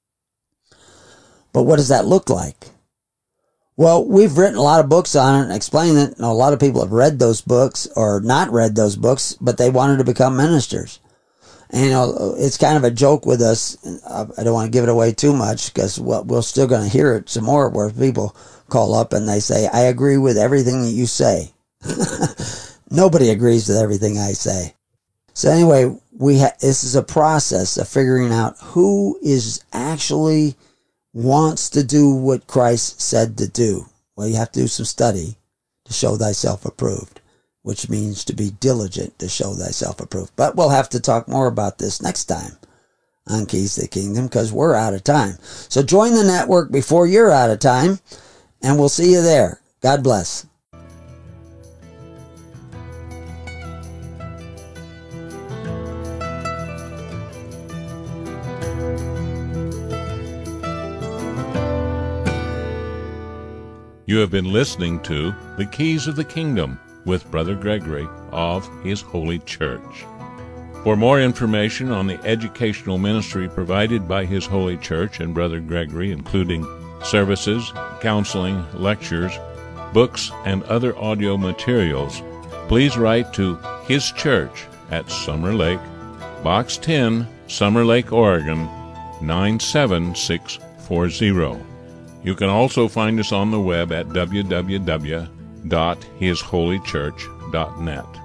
But what does that look like? Well, we've written a lot of books on it and explained it, and a lot of people have read those books or not read those books, but they wanted to become ministers. And, you know, it's kind of a joke with us. I don't want to give it away too much because we're still going to hear it some more where people call up and they say, I agree with everything that you say. Nobody agrees with everything I say. So anyway, we ha- this is a process of figuring out who is actually wants to do what Christ said to do. Well, you have to do some study to show thyself approved, which means to be diligent to show thyself approved. But we'll have to talk more about this next time on Keys to the Kingdom because we're out of time. So join the network before you're out of time, and we'll see you there. God bless. You have been listening to The Keys of the Kingdom with Brother Gregory of His Holy Church. For more information on the educational ministry provided by His Holy Church and Brother Gregory, including services, counseling, lectures, books, and other audio materials, please write to His Church at Summer Lake, Box ten, Summer Lake, Oregon, nine seven six four zero. You can also find us on the web at w w w dot his holy church dot net.